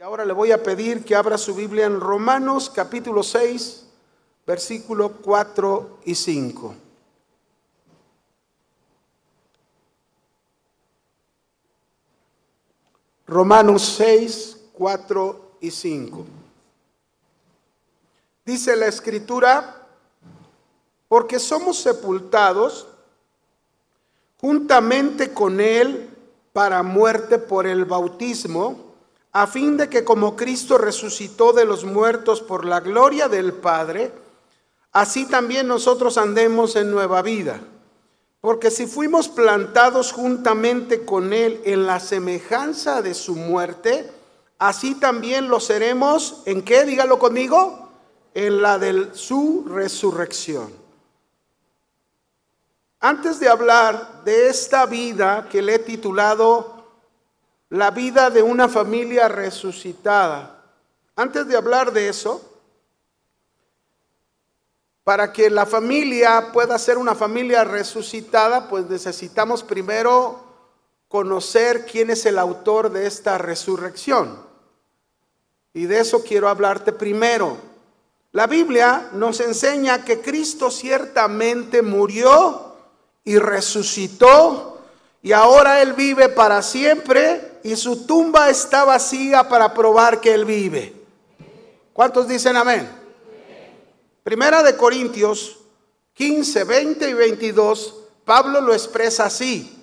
Ahora le voy a pedir que abra su Biblia en Romanos capítulo 6, versículo 4 y 5. Romanos 6, 4 y 5. Dice la Escritura: porque somos sepultados juntamente con Él para muerte por el bautismo, a fin de que como Cristo resucitó de los muertos por la gloria del Padre, así también nosotros andemos en nueva vida. Porque si fuimos plantados juntamente con Él en la semejanza de su muerte, así también lo seremos, ¿en qué? Dígalo conmigo, en la de su resurrección. Antes de hablar de esta vida que le he titulado la vida de una familia resucitada, antes de hablar de eso, para que la familia pueda ser una familia resucitada, pues necesitamos primero conocer quién es el autor de esta resurrección. Y de eso quiero hablarte primero. La Biblia nos enseña que Cristo ciertamente murió y resucitó, y ahora Él vive para siempre, y su tumba está vacía para probar que Él vive. ¿Cuántos dicen amén? Primera de Corintios 15, 20 y 22, Pablo lo expresa así.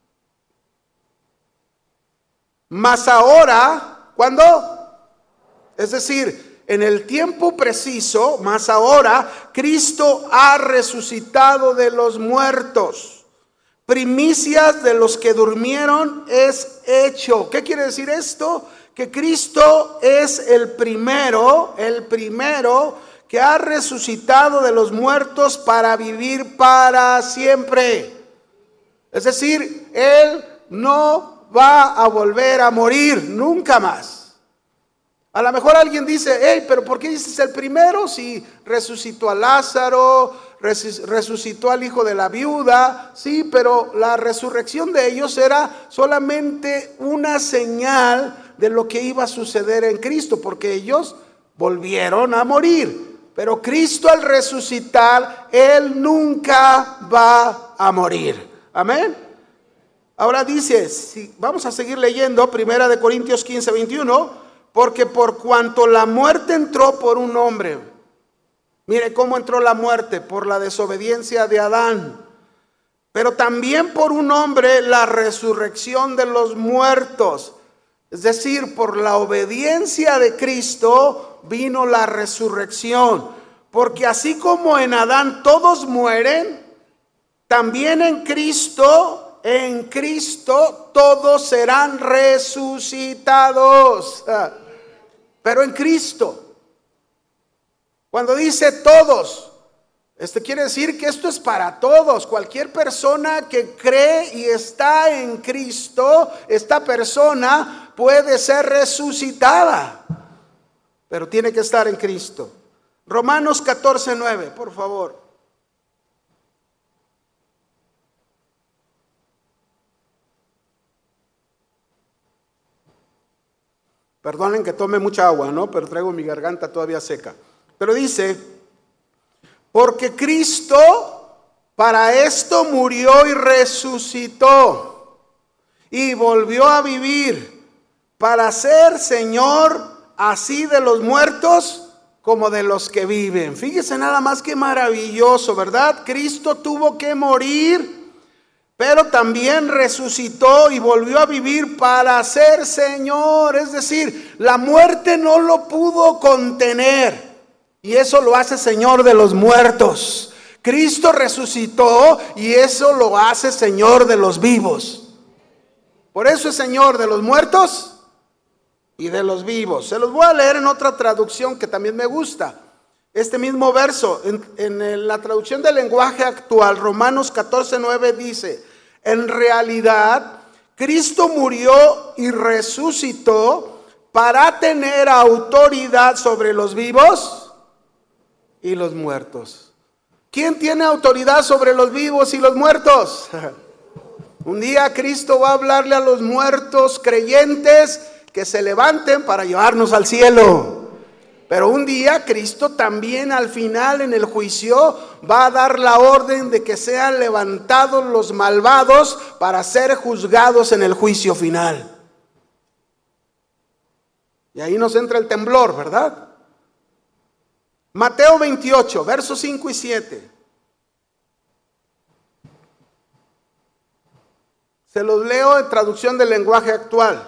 Mas ahora, ¿cuándo? Es decir, en el tiempo preciso, mas ahora, Cristo ha resucitado de los muertos. Primicias de los que durmieron es hecho. ¿Qué quiere decir esto? Que Cristo es el primero que ha resucitado de los muertos para vivir para siempre. Es decir, Él no va a volver a morir nunca más. A lo mejor alguien dice: hey, pero ¿por qué dices el primero si resucitó a Lázaro, resucitó al hijo de la viuda? Sí, pero la resurrección de ellos era solamente una señal de lo que iba a suceder en Cristo, porque ellos volvieron a morir. Pero Cristo al resucitar, Él nunca va a morir. Amén. Ahora dice, vamos a seguir leyendo, Primera de Corintios 15, 21. Porque por cuanto la muerte entró por un hombre, mire cómo entró la muerte, por la desobediencia de Adán, pero también por un hombre la resurrección de los muertos. Es decir, por la obediencia de Cristo vino la resurrección. Porque así como en Adán todos mueren, también en Cristo todos serán resucitados. Pero en Cristo, cuando dice todos, quiere decir que esto es para todos. Cualquier persona que cree y está en Cristo, esta persona puede ser resucitada, pero tiene que estar en Cristo. Romanos 14, 9, por favor. Perdonen que tome mucha agua, ¿no? Pero traigo mi garganta todavía seca. Pero dice: porque Cristo para esto murió y resucitó y volvió a vivir, para ser Señor así de los muertos como de los que viven. Fíjese nada más qué maravilloso, ¿verdad? Cristo tuvo que morir, pero también resucitó y volvió a vivir para ser Señor. Es decir, la muerte no lo pudo contener, y eso lo hace Señor de los muertos. Cristo resucitó y eso lo hace Señor de los vivos. Por eso es Señor de los muertos y de los vivos. Se los voy a leer en otra traducción que también me gusta. Este mismo verso, en la traducción del lenguaje actual, Romanos 14, 9 dice: en realidad, Cristo murió y resucitó para tener autoridad sobre los vivos y los muertos. ¿Quién tiene autoridad sobre los vivos y los muertos? Un día Cristo va a hablarle a los muertos creyentes que se levanten para llevarnos al cielo. Pero un día Cristo también al final en el juicio va a dar la orden de que sean levantados los malvados para ser juzgados en el juicio final. Y ahí nos entra el temblor, ¿verdad? Mateo 28, versos 5 y 7. Se los leo en traducción del lenguaje actual.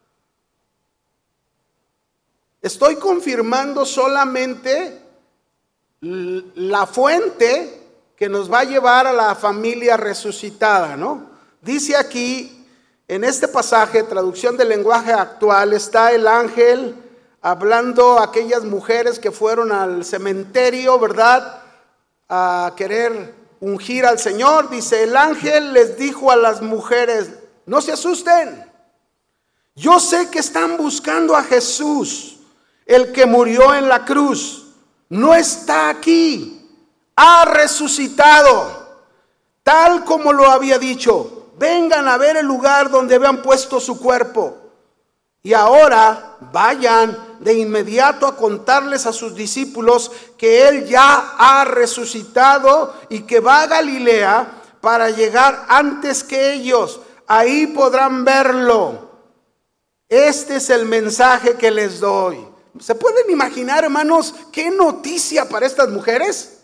Estoy confirmando solamente la fuente que nos va a llevar a la familia resucitada, ¿no? Dice aquí, en este pasaje, traducción del lenguaje actual, está el ángel hablando a aquellas mujeres que fueron al cementerio, ¿verdad?, a querer ungir al Señor. Dice, el ángel les dijo a las mujeres, no se asusten, yo sé que están buscando a Jesús, el que murió en la cruz. No está aquí, ha resucitado, tal como lo había dicho. Vengan a ver el lugar donde habían puesto su cuerpo. Y ahora vayan de inmediato a contarles a sus discípulos que Él ya ha resucitado y que va a Galilea para llegar antes que ellos. Ahí podrán verlo. Este es el mensaje que les doy. ¿Se pueden imaginar, hermanos, qué noticia para estas mujeres?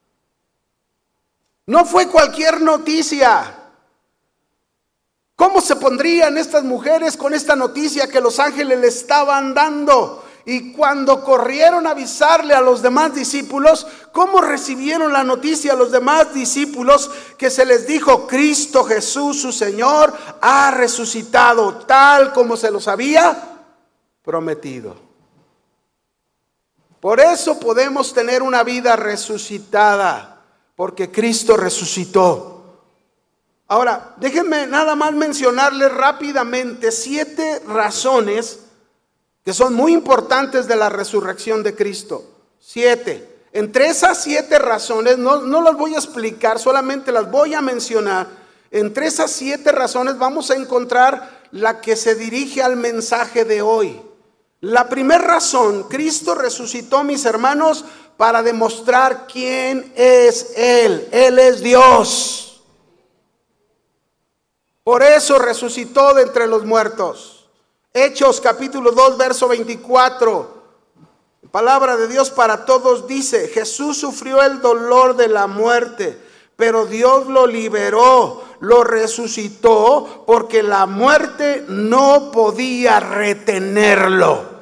No fue cualquier noticia. ¿Cómo se pondrían estas mujeres con esta noticia que los ángeles le estaban dando? Y cuando corrieron a avisarle a los demás discípulos, ¿cómo recibieron la noticia a los demás discípulos que se les dijo, Cristo Jesús, su Señor, ha resucitado tal como se los había prometido? Por eso podemos tener una vida resucitada, porque Cristo resucitó. Ahora, déjenme nada más mencionarles rápidamente 7 razones que son muy importantes de la resurrección de Cristo. 7. Entre esas 7 razones, no las voy a explicar, solamente las voy a mencionar. Entre esas 7 razones vamos a encontrar la que se dirige al mensaje de hoy. La primera razón, Cristo resucitó, mis hermanos, para demostrar quién es Él. Él es Dios. Por eso resucitó de entre los muertos. Hechos capítulo 2, verso 24. Palabra de Dios para todos dice, Jesús sufrió el dolor de la muerte, pero Dios lo liberó, lo resucitó, porque la muerte no podía retenerlo.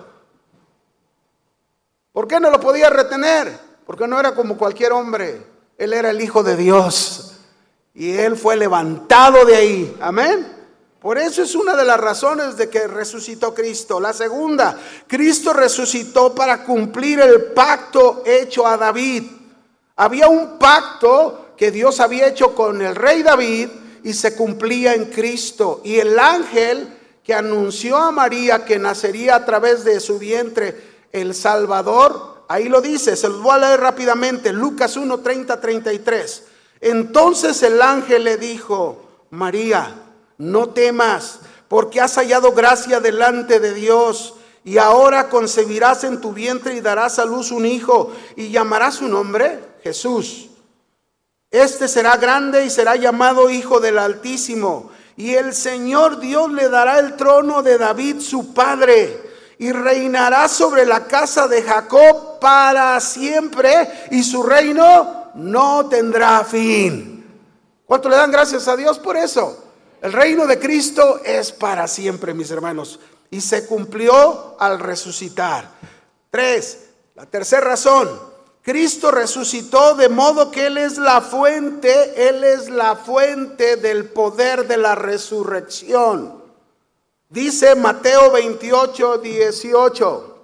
¿Por qué no lo podía retener? Porque no era como cualquier hombre. Él era el Hijo de Dios. Y Él fue levantado de ahí. Amén. Por eso es una de las razones de que resucitó Cristo. La segunda, Cristo resucitó para cumplir el pacto hecho a David. Había un pacto que Dios había hecho con el rey David y se cumplía en Cristo. Y el ángel que anunció a María que nacería a través de su vientre el Salvador, ahí lo dice, se los voy a leer rápidamente, Lucas 1, 30, 33. Entonces el ángel le dijo, María, no temas, porque has hallado gracia delante de Dios, y ahora concebirás en tu vientre y darás a luz un hijo, y llamarás su nombre Jesús. Este será grande y será llamado Hijo del Altísimo, y el Señor Dios le dará el trono de David su padre, y reinará sobre la casa de Jacob para siempre, y su reino no tendrá fin. ¿Cuánto le dan gracias a Dios por eso? El reino de Cristo es para siempre, mis hermanos, y se cumplió al resucitar. 3, la tercera razón, Cristo resucitó de modo que Él es la fuente del poder de la resurrección. Dice Mateo 28, 18.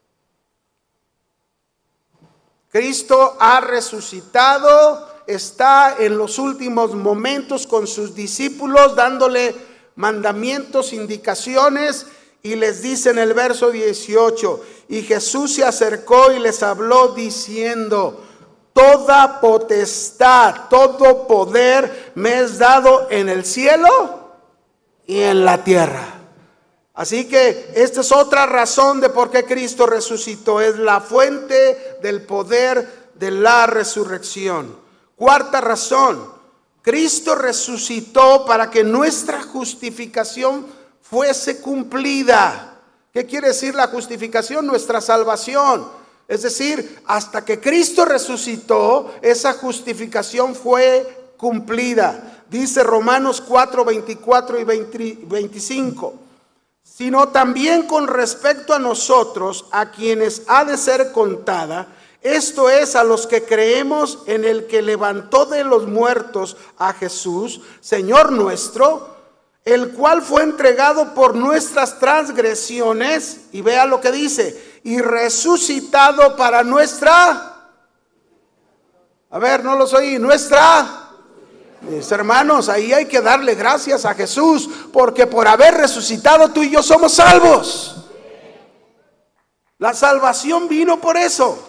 Cristo ha resucitado, está en los últimos momentos con sus discípulos dándole mandamientos, indicaciones, y les dice en el verso 18, y Jesús se acercó y les habló diciendo, toda potestad, todo poder me es dado en el cielo y en la tierra. Así que esta es otra razón de por qué Cristo resucitó. Es la fuente del poder de la resurrección. Cuarta razón, Cristo resucitó para que nuestra justificación fuese cumplida. ¿Qué quiere decir la justificación? Nuestra salvación. Es decir, hasta que Cristo resucitó, esa justificación fue cumplida. Dice Romanos 4, 24 y 25. Sino también con respecto a nosotros, a quienes ha de ser contada, esto es, a los que creemos en el que levantó de los muertos a Jesús, Señor nuestro, el cual fue entregado por nuestras transgresiones, y vea lo que dice, y resucitado para nuestra, a ver, no los oí, nuestra. Mis hermanos, ahí hay que darle gracias a Jesús, porque por haber resucitado tú y yo somos salvos. La salvación vino por eso.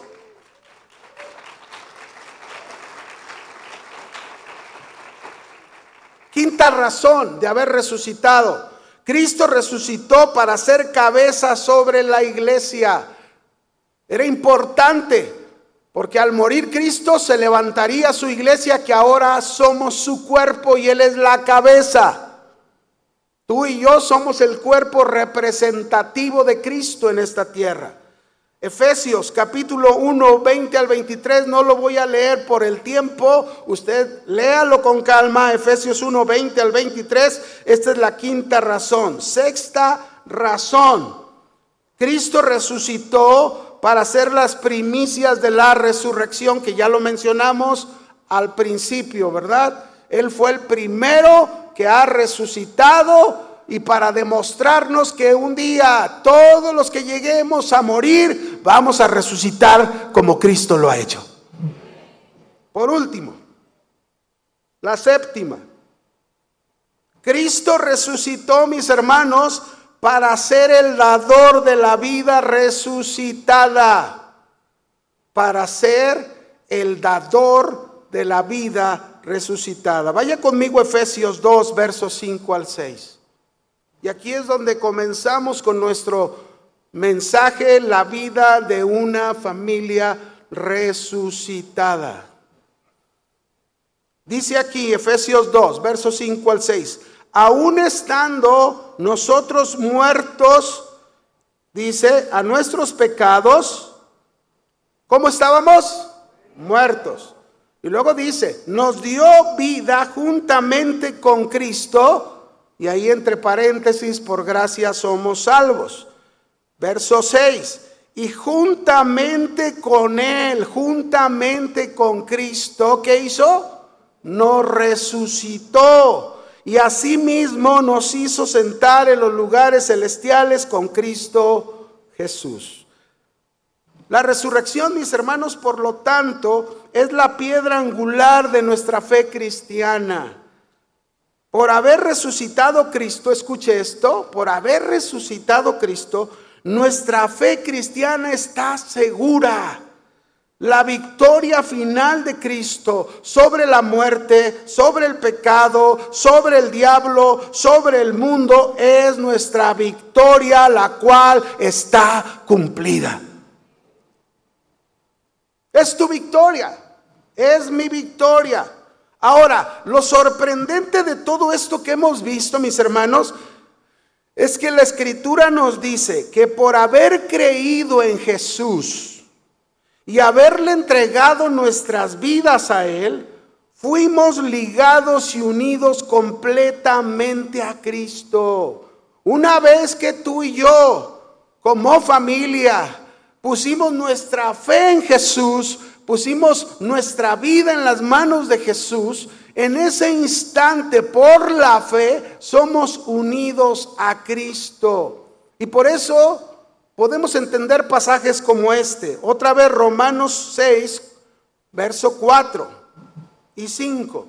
Quinta razón de haber resucitado. Cristo resucitó para ser cabeza sobre la iglesia. Era importante. Porque al morir Cristo se levantaría su iglesia, que ahora somos su cuerpo y Él es la cabeza. Tú y yo somos el cuerpo representativo de Cristo en esta tierra. Efesios capítulo 1, 20 al 23, no lo voy a leer por el tiempo, usted léalo con calma. Efesios 1, 20 al 23, esta es la quinta razón. Sexta razón, Cristo resucitó para ser las primicias de la resurrección, que ya lo mencionamos al principio, ¿verdad? Él fue el primero que ha resucitado, y para demostrarnos que un día todos los que lleguemos a morir vamos a resucitar como Cristo lo ha hecho. Por último, la séptima, Cristo resucitó, mis hermanos, para ser el dador de la vida resucitada. Para ser el dador de la vida resucitada. Vaya conmigo a Efesios 2, versos 5 al 6. Y aquí es donde comenzamos con nuestro mensaje, la vida de una familia resucitada. Dice aquí Efesios 2, versos 5 al 6. Aún estando nosotros muertos, dice, a nuestros pecados, ¿cómo estábamos? Muertos. Y luego dice, nos dio vida juntamente con Cristo, y ahí entre paréntesis, por gracia somos salvos. Verso 6, y juntamente con Él, juntamente con Cristo, ¿qué hizo? Nos resucitó. Y asimismo nos hizo sentar en los lugares celestiales con Cristo Jesús. La resurrección, mis hermanos, por lo tanto, es la piedra angular de nuestra fe cristiana. Por haber resucitado Cristo, escuche esto, por haber resucitado Cristo, nuestra fe cristiana está segura. La victoria final de Cristo sobre la muerte, sobre el pecado, sobre el diablo, sobre el mundo, es nuestra victoria, la cual está cumplida. Es tu victoria, es mi victoria. Ahora, lo sorprendente de todo esto que hemos visto, mis hermanos, es que la Escritura nos dice que por haber creído en Jesús y haberle entregado nuestras vidas a Él, fuimos ligados y unidos completamente a Cristo. Una vez que tú y yo, como familia, pusimos nuestra fe en Jesús, pusimos nuestra vida en las manos de Jesús, en ese instante, por la fe, somos unidos a Cristo. Y por eso podemos entender pasajes como este. Otra vez Romanos 6, verso 4 y 5.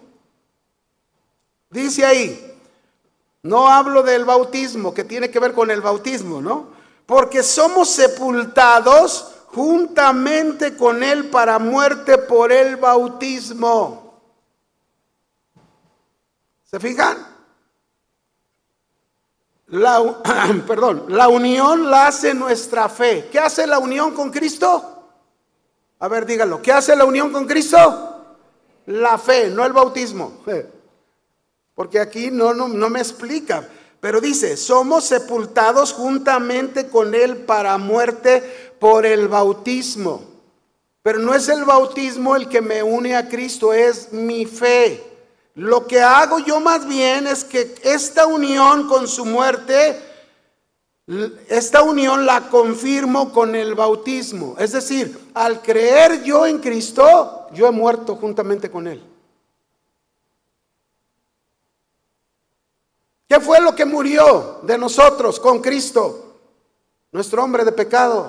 Dice ahí, no hablo del bautismo, que tiene que ver con el bautismo, ¿no? Porque somos sepultados juntamente con Él para muerte por el bautismo. ¿Se fijan? la unión la hace nuestra fe. ¿Qué hace la unión con Cristo? A ver, dígalo. ¿Qué hace la unión con Cristo? La fe, no el bautismo. Porque aquí no me explica. Pero dice, somos sepultados juntamente con Él para muerte por el bautismo. Pero no es el bautismo el que me une a Cristo, es mi fe. Lo que hago yo más bien es que esta unión con su muerte, esta unión la confirmo con el bautismo. Es decir, al creer yo en Cristo, yo he muerto juntamente con Él. ¿Qué fue lo que murió de nosotros con Cristo? Nuestro hombre de pecado,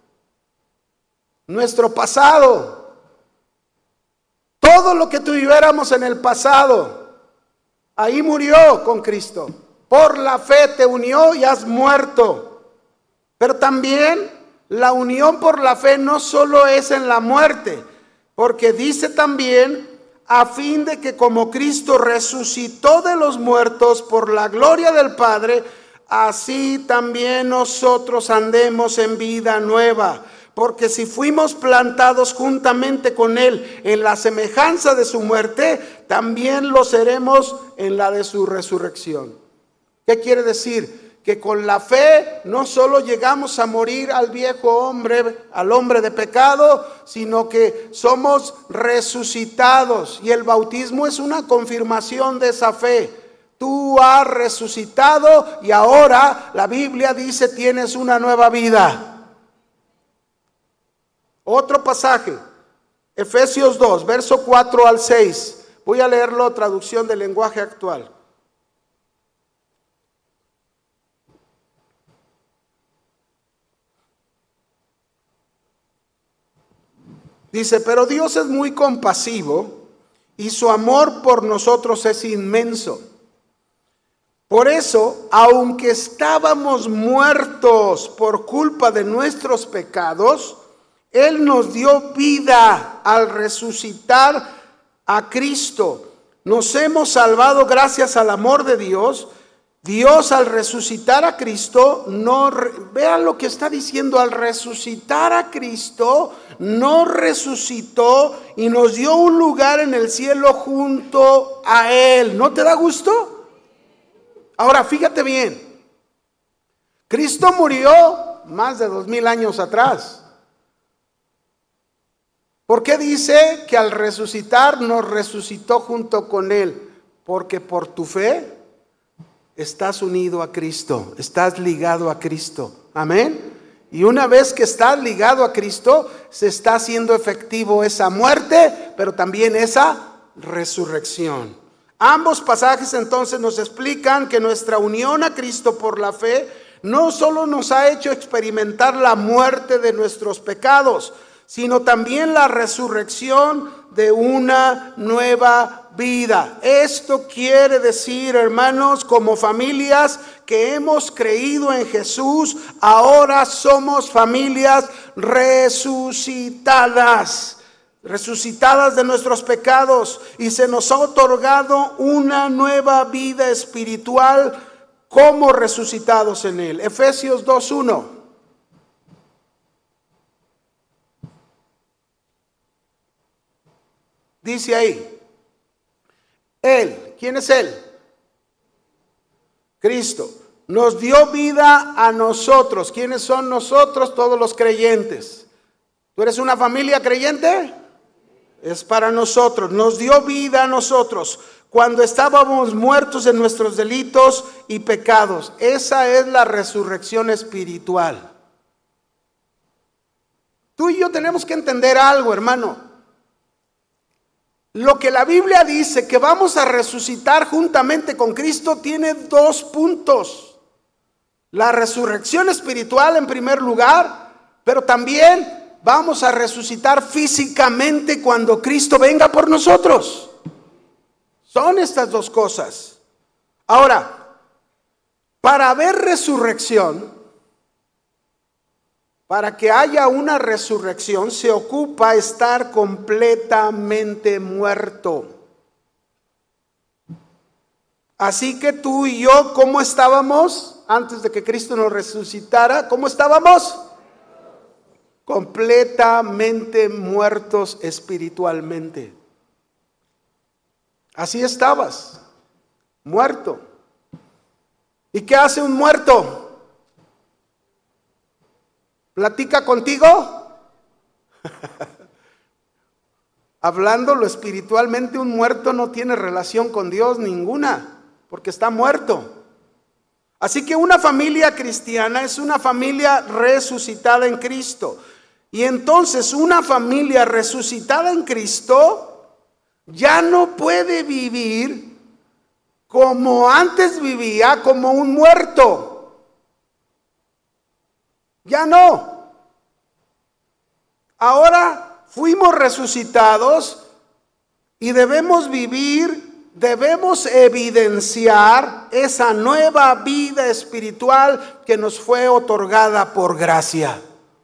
nuestro pasado. Todo lo que tuviéramos en el pasado, ahí murió con Cristo. Por la fe te unió y has muerto. Pero también la unión por la fe no solo es en la muerte, porque dice también, a fin de que como Cristo resucitó de los muertos por la gloria del Padre, así también nosotros andemos en vida nueva. Porque si fuimos plantados juntamente con Él en la semejanza de su muerte, también lo seremos en la de su resurrección. ¿Qué quiere decir? Que con la fe no solo llegamos a morir al viejo hombre, al hombre de pecado, sino que somos resucitados. Y el bautismo es una confirmación de esa fe. Tú has resucitado y ahora la Biblia dice tienes una nueva vida. Otro pasaje, Efesios 2, verso 4 al 6. Voy a leerlo, traducción del lenguaje actual. Dice, pero Dios es muy compasivo y su amor por nosotros es inmenso. Por eso, aunque estábamos muertos por culpa de nuestros pecados, Él nos dio vida al resucitar a Cristo. Nos hemos salvado gracias al amor de Dios. Dios al resucitar a Cristo, vean lo que está diciendo, al resucitar a Cristo, nos resucitó y nos dio un lugar en el cielo junto a Él. ¿No te da gusto? Ahora, fíjate bien. Cristo murió más de 2000 años atrás. ¿Por qué dice que al resucitar nos resucitó junto con Él? Porque por tu fe estás unido a Cristo, estás ligado a Cristo. Amén. Y una vez que estás ligado a Cristo, se está haciendo efectivo esa muerte, pero también esa resurrección. Ambos pasajes entonces nos explican que nuestra unión a Cristo por la fe no solo nos ha hecho experimentar la muerte de nuestros pecados, sino también la resurrección de una nueva vida. Esto quiere decir, hermanos, como familias que hemos creído en Jesús, ahora somos familias resucitadas de nuestros pecados, y se nos ha otorgado una nueva vida espiritual como resucitados en Él. Efesios 2:1. Dice ahí, Él, ¿quién es Él? Cristo, nos dio vida a nosotros. ¿Quiénes son nosotros? Todos los creyentes. ¿Tú eres una familia creyente? Es para nosotros, nos dio vida a nosotros cuando estábamos muertos en nuestros delitos y pecados. Esa es la resurrección espiritual. Tú y yo tenemos que entender algo, hermano. Lo que la Biblia dice que vamos a resucitar juntamente con Cristo tiene dos puntos. La resurrección espiritual en primer lugar, pero también vamos a resucitar físicamente cuando Cristo venga por nosotros. Son estas dos cosas. Ahora, para haber resurrección, para que haya una resurrección, se ocupa estar completamente muerto. Así que tú y yo, ¿cómo estábamos antes de que Cristo nos resucitara? ¿Cómo estábamos? Completamente muertos espiritualmente. Así estabas, muerto. ¿Y qué hace un muerto? ¿Platica contigo? Hablándolo espiritualmente, un muerto no tiene relación con Dios ninguna, porque está muerto. Así que una familia cristiana es una familia resucitada en Cristo. Y entonces una familia resucitada en Cristo ya no puede vivir como antes vivía, como un muerto. Ya no. Ahora fuimos resucitados y debemos vivir, debemos evidenciar esa nueva vida espiritual que nos fue otorgada por gracia.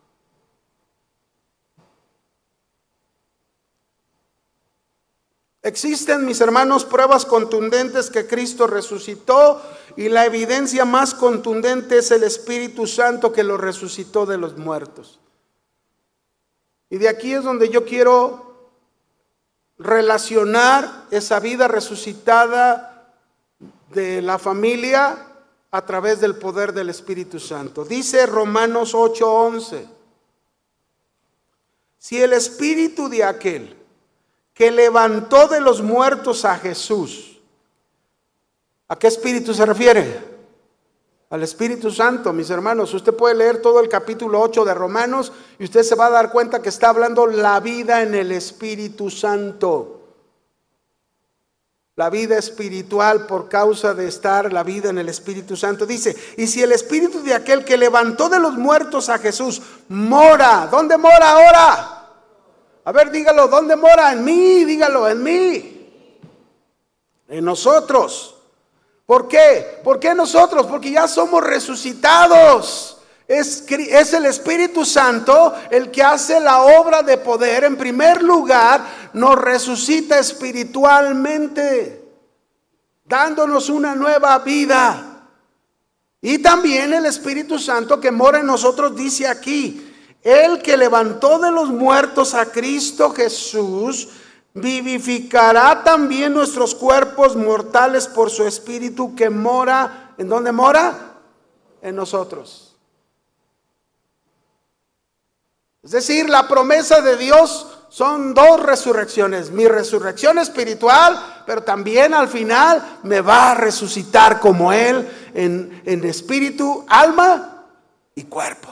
Existen, mis hermanos, pruebas contundentes que Cristo resucitó, y la evidencia más contundente es el Espíritu Santo que lo resucitó de los muertos. Y de aquí es donde yo quiero relacionar esa vida resucitada de la familia a través del poder del Espíritu Santo. Dice Romanos 8:11: si el Espíritu de aquel que levantó de los muertos a Jesús, ¿a qué Espíritu se refiere? Al Espíritu Santo, mis hermanos. Usted puede leer todo el capítulo 8 de Romanos y usted se va a dar cuenta que está hablando la vida en el Espíritu Santo. La vida espiritual por causa de estar la vida en el Espíritu Santo. Dice, y si el Espíritu de aquel que levantó de los muertos a Jesús mora, ¿dónde mora ahora? A ver, dígalo, ¿dónde mora? En mí, dígalo, en mí. En nosotros. ¿Por qué? ¿Por qué nosotros? Porque ya somos resucitados. Es el Espíritu Santo el que hace la obra de poder. En primer lugar, nos resucita espiritualmente, dándonos una nueva vida. Y también el Espíritu Santo que mora en nosotros dice aquí: el que levantó de los muertos a Cristo Jesús vivificará también nuestros cuerpos mortales por su Espíritu que mora. ¿En dónde mora? En nosotros. Es decir, la promesa de Dios son dos resurrecciones: mi resurrección espiritual, pero también al final me va a resucitar como Él en espíritu, alma y cuerpo.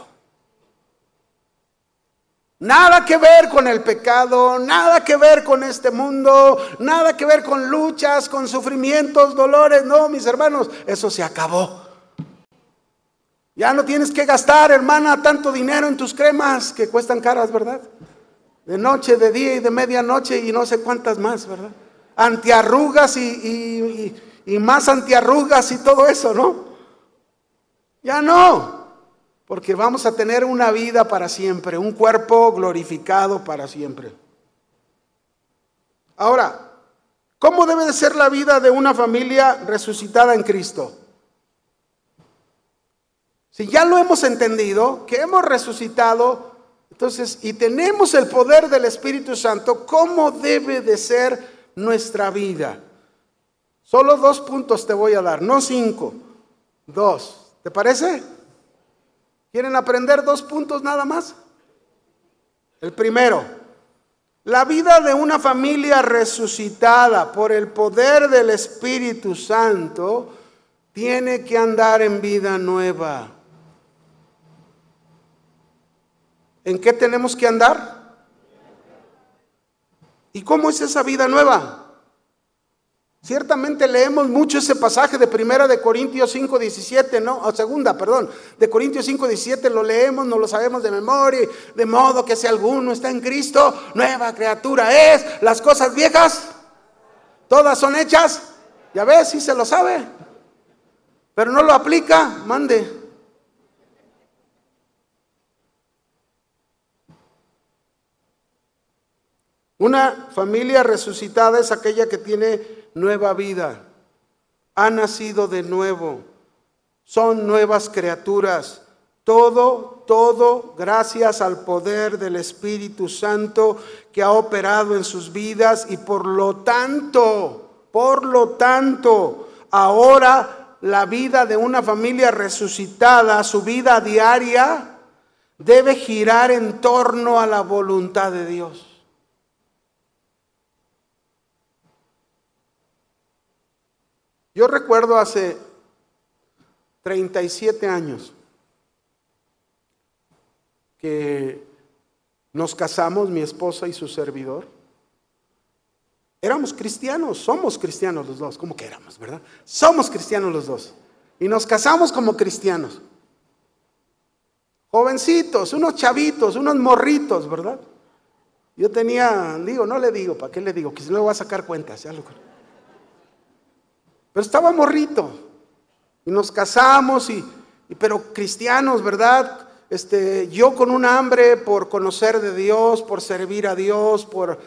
Nada que ver con el pecado, nada que ver con este mundo, nada que ver con luchas, con sufrimientos, dolores. No, mis hermanos, eso se acabó. Ya no tienes que gastar, hermana, tanto dinero en tus cremas que cuestan caras, ¿verdad? De noche, de día y de medianoche y no sé cuántas más, ¿verdad? Antiarrugas y más antiarrugas y todo eso, ¿no? Ya no. Porque vamos a tener una vida para siempre, un cuerpo glorificado para siempre. Ahora, ¿cómo debe de ser la vida de una familia resucitada en Cristo? Si ya lo hemos entendido, que hemos resucitado, entonces, y tenemos el poder del Espíritu Santo, ¿cómo debe de ser nuestra vida? Solo 2 puntos te voy a dar, no 5, 2. ¿Te parece? ¿Quieren aprender 2 puntos nada más? El primero, la vida de una familia resucitada por el poder del Espíritu Santo tiene que andar en vida nueva. ¿En qué tenemos que andar? ¿Y cómo es esa vida nueva? Ciertamente leemos mucho ese pasaje de Primera de Corintios 5:17, ¿no? O Segunda, perdón, de Corintios 5:17 lo leemos, no lo sabemos de memoria, de modo que si alguno está en Cristo, nueva criatura es, las cosas viejas, todas son hechas. Ya ves, sí se lo sabe, pero no lo aplica, mande. Una familia resucitada es aquella que tiene nueva vida. ha nacido de nuevo, son nuevas criaturas. Todo gracias al poder del Espíritu Santo que ha operado en sus vidas, y por lo tanto, ahora la vida de una familia resucitada, su vida diaria, debe girar en torno a la voluntad de Dios. Yo recuerdo hace 37 años que nos casamos, mi esposa y su servidor. Éramos cristianos, somos cristianos los dos. ¿Cómo que éramos, verdad? Somos cristianos los dos. Y nos casamos como cristianos. Jovencitos, unos chavitos, unos morritos, ¿verdad? Yo tenía, no le digo, ¿para qué le digo? Que si luego va a sacar cuentas, ya lo... Pero estaba morrito. Y nos casamos, pero cristianos, ¿verdad? Yo con un hambre por conocer de Dios, por servir a Dios, por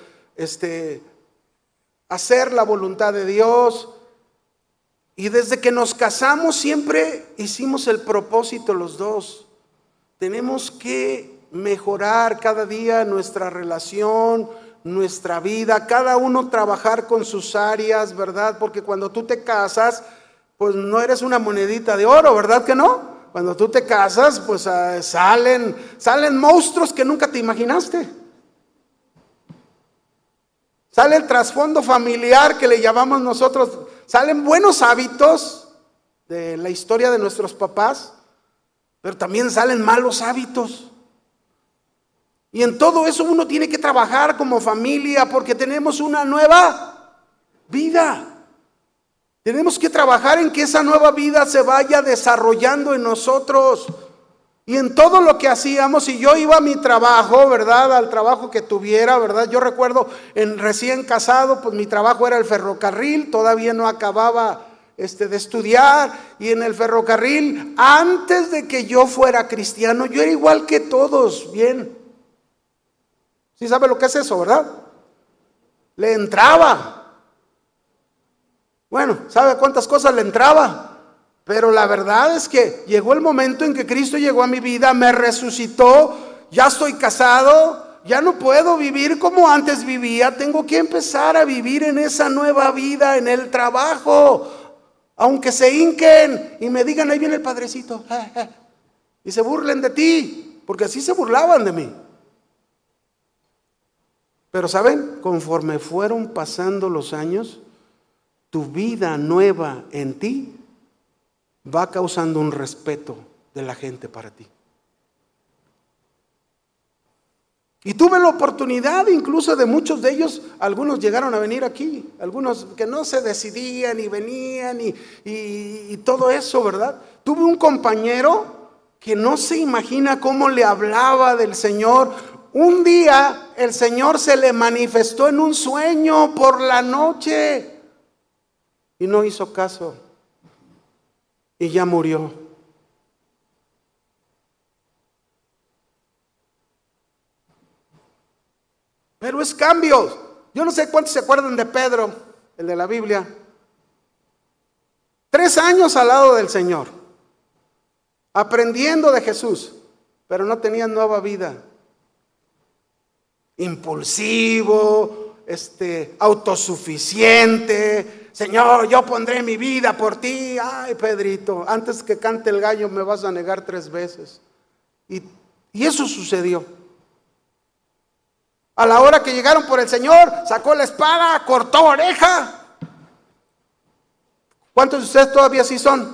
hacer la voluntad de Dios. Y desde que nos casamos siempre hicimos el propósito los dos. Tenemos que mejorar cada día nuestra relación, nuestra vida, cada uno trabajar con sus áreas, ¿verdad? Porque cuando tú te casas, pues no eres una monedita de oro, ¿verdad que no? Cuando tú te casas, pues salen monstruos que nunca te imaginaste. Sale el trasfondo familiar que le llamamos nosotros. Salen buenos hábitos de la historia de nuestros papás, pero también salen malos hábitos. Y en todo eso uno tiene que trabajar como familia, porque tenemos una nueva vida. Tenemos que trabajar en que esa nueva vida se vaya desarrollando en nosotros. Y en todo lo que hacíamos, si yo iba a mi trabajo, ¿verdad? Al trabajo que tuviera, ¿verdad? Yo recuerdo en recién casado, pues mi trabajo era el ferrocarril, todavía no acababa de estudiar, y en el ferrocarril, antes de que yo fuera cristiano, yo era igual que todos, bien. ¿Sí sabe lo que es eso, verdad? Le entraba. Bueno, ¿sabe cuántas cosas le entraba? Pero la verdad es que llegó el momento en que Cristo llegó a mi vida, me resucitó, ya estoy casado, ya no puedo vivir como antes vivía, tengo que empezar a vivir en esa nueva vida, en el trabajo. Aunque se hinquen y me digan, ahí viene el padrecito, y se burlen de ti, porque así se burlaban de mí. Pero ¿saben? Conforme fueron pasando los años, tu vida nueva en ti va causando un respeto de la gente para ti. Y tuve la oportunidad incluso de muchos de ellos, algunos llegaron a venir aquí, algunos que no se decidían y venían y todo eso, ¿verdad? Tuve un compañero que no se imagina cómo le hablaba del Señor. Un día el Señor se le manifestó en un sueño por la noche y no hizo caso y ya murió. Pero es cambios. Yo no sé cuántos se acuerdan de Pedro, el de la Biblia. 3 años al lado del Señor, aprendiendo de Jesús, pero no tenía nueva vida. Impulsivo, autosuficiente. Señor, yo pondré mi vida por ti. Ay, Pedrito, antes que cante el gallo me vas a negar 3 veces. Y eso sucedió. A la hora que llegaron por el Señor, sacó la espada, cortó oreja. ¿Cuántos de ustedes todavía así son?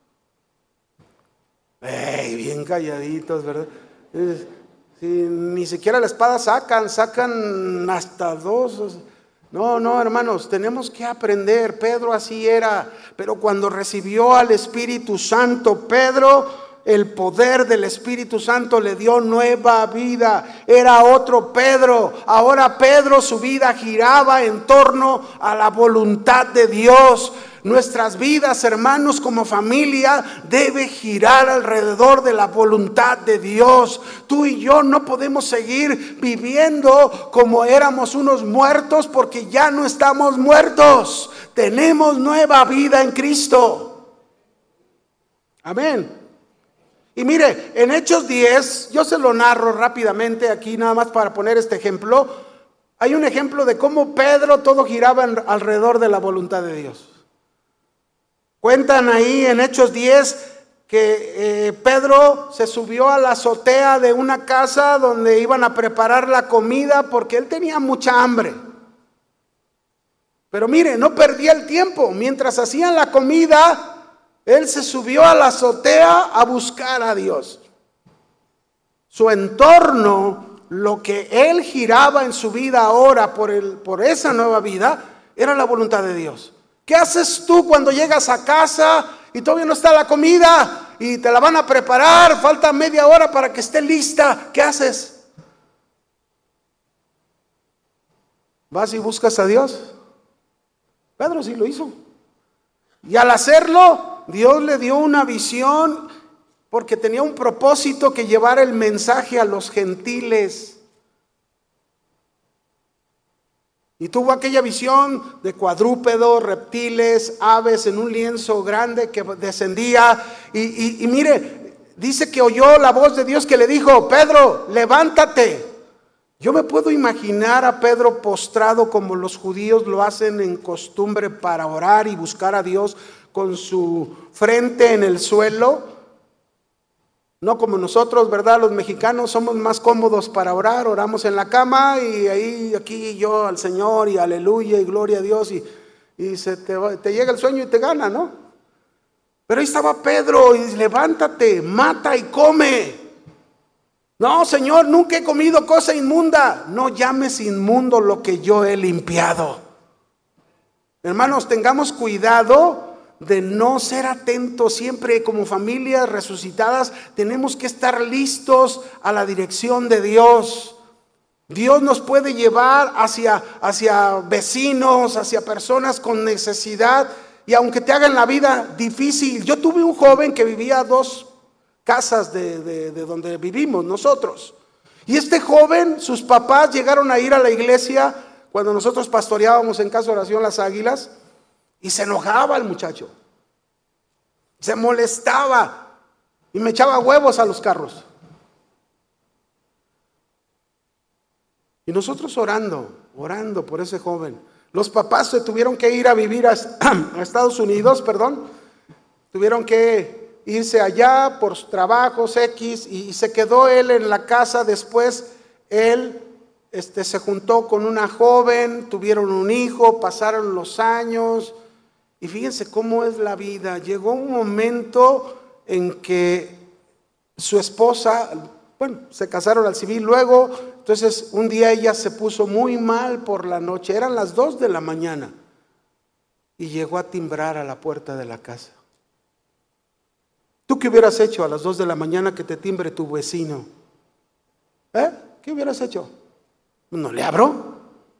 Bien calladitos, ¿verdad? Si ni siquiera la espada sacan hasta 2. No, hermanos, tenemos que aprender. Pedro así era, pero cuando recibió al Espíritu Santo, Pedro, el poder del Espíritu Santo le dio nueva vida. Era otro Pedro. Ahora Pedro, su vida giraba en torno a la voluntad de Dios. Nuestras vidas, hermanos, como familia, debe girar alrededor de la voluntad de Dios. Tú y yo no podemos seguir viviendo como éramos unos muertos, porque ya no estamos muertos. Tenemos nueva vida en Cristo. Amén. Y mire, en Hechos 10, yo se lo narro rápidamente aquí nada más para poner este ejemplo. Hay un ejemplo de cómo Pedro todo giraba alrededor de la voluntad de Dios. Cuentan ahí en Hechos 10 que Pedro se subió a la azotea de una casa donde iban a preparar la comida porque él tenía mucha hambre. Pero mire, no perdía el tiempo. Mientras hacían la comida, él se subió a la azotea a buscar a Dios. Su entorno, lo que él giraba en su vida ahora por esa nueva vida, era la voluntad de Dios. ¿Qué haces tú cuando llegas a casa y todavía no está la comida y te la van a preparar? Falta media hora para que esté lista. ¿Qué haces? ¿Vas y buscas a Dios? Pedro sí lo hizo. Y al hacerlo, Dios le dio una visión porque tenía un propósito, que llevar el mensaje a los gentiles. Y tuvo aquella visión de cuadrúpedos, reptiles, aves en un lienzo grande que descendía. Y mire, dice que oyó la voz de Dios que le dijo: Pedro, levántate. Yo me puedo imaginar a Pedro postrado como los judíos lo hacen en costumbre para orar y buscar a Dios, con su frente en el suelo. No como nosotros, ¿verdad? Los mexicanos somos más cómodos para orar. Oramos en la cama y ahí, aquí yo al Señor y aleluya y gloria a Dios, y te llega el sueño y te gana, ¿no? Pero ahí estaba Pedro y dice: levántate, mata y come. No, Señor, nunca he comido cosa inmunda. No llames inmundo lo que yo he limpiado. Hermanos, tengamos cuidado de no ser atentos. Siempre como familias resucitadas tenemos que estar listos a la dirección de Dios. Dios nos puede llevar hacia vecinos, hacia personas con necesidad, y aunque te hagan la vida difícil. Yo tuve un joven que vivía a 2 casas de donde vivimos nosotros, y este joven, sus papás llegaron a ir a la iglesia cuando nosotros pastoreábamos en Casa de Oración Las Águilas, y se enojaba el muchacho, se molestaba y me echaba huevos a los carros. Y nosotros orando por ese joven. Los papás se tuvieron que ir a vivir a Estados Unidos, tuvieron que irse allá por trabajos X, y se quedó él en la casa. Después él se juntó con una joven, tuvieron un hijo, pasaron los años, y fíjense cómo es la vida. Llegó un momento en que su esposa, se casaron al civil luego. Entonces un día ella se puso muy mal por la noche, eran las 2 de la mañana, y llegó a timbrar a la puerta de la casa. ¿Tú qué hubieras hecho a las 2 de la mañana que te timbre tu vecino? ¿Qué hubieras hecho? ¿No le abro?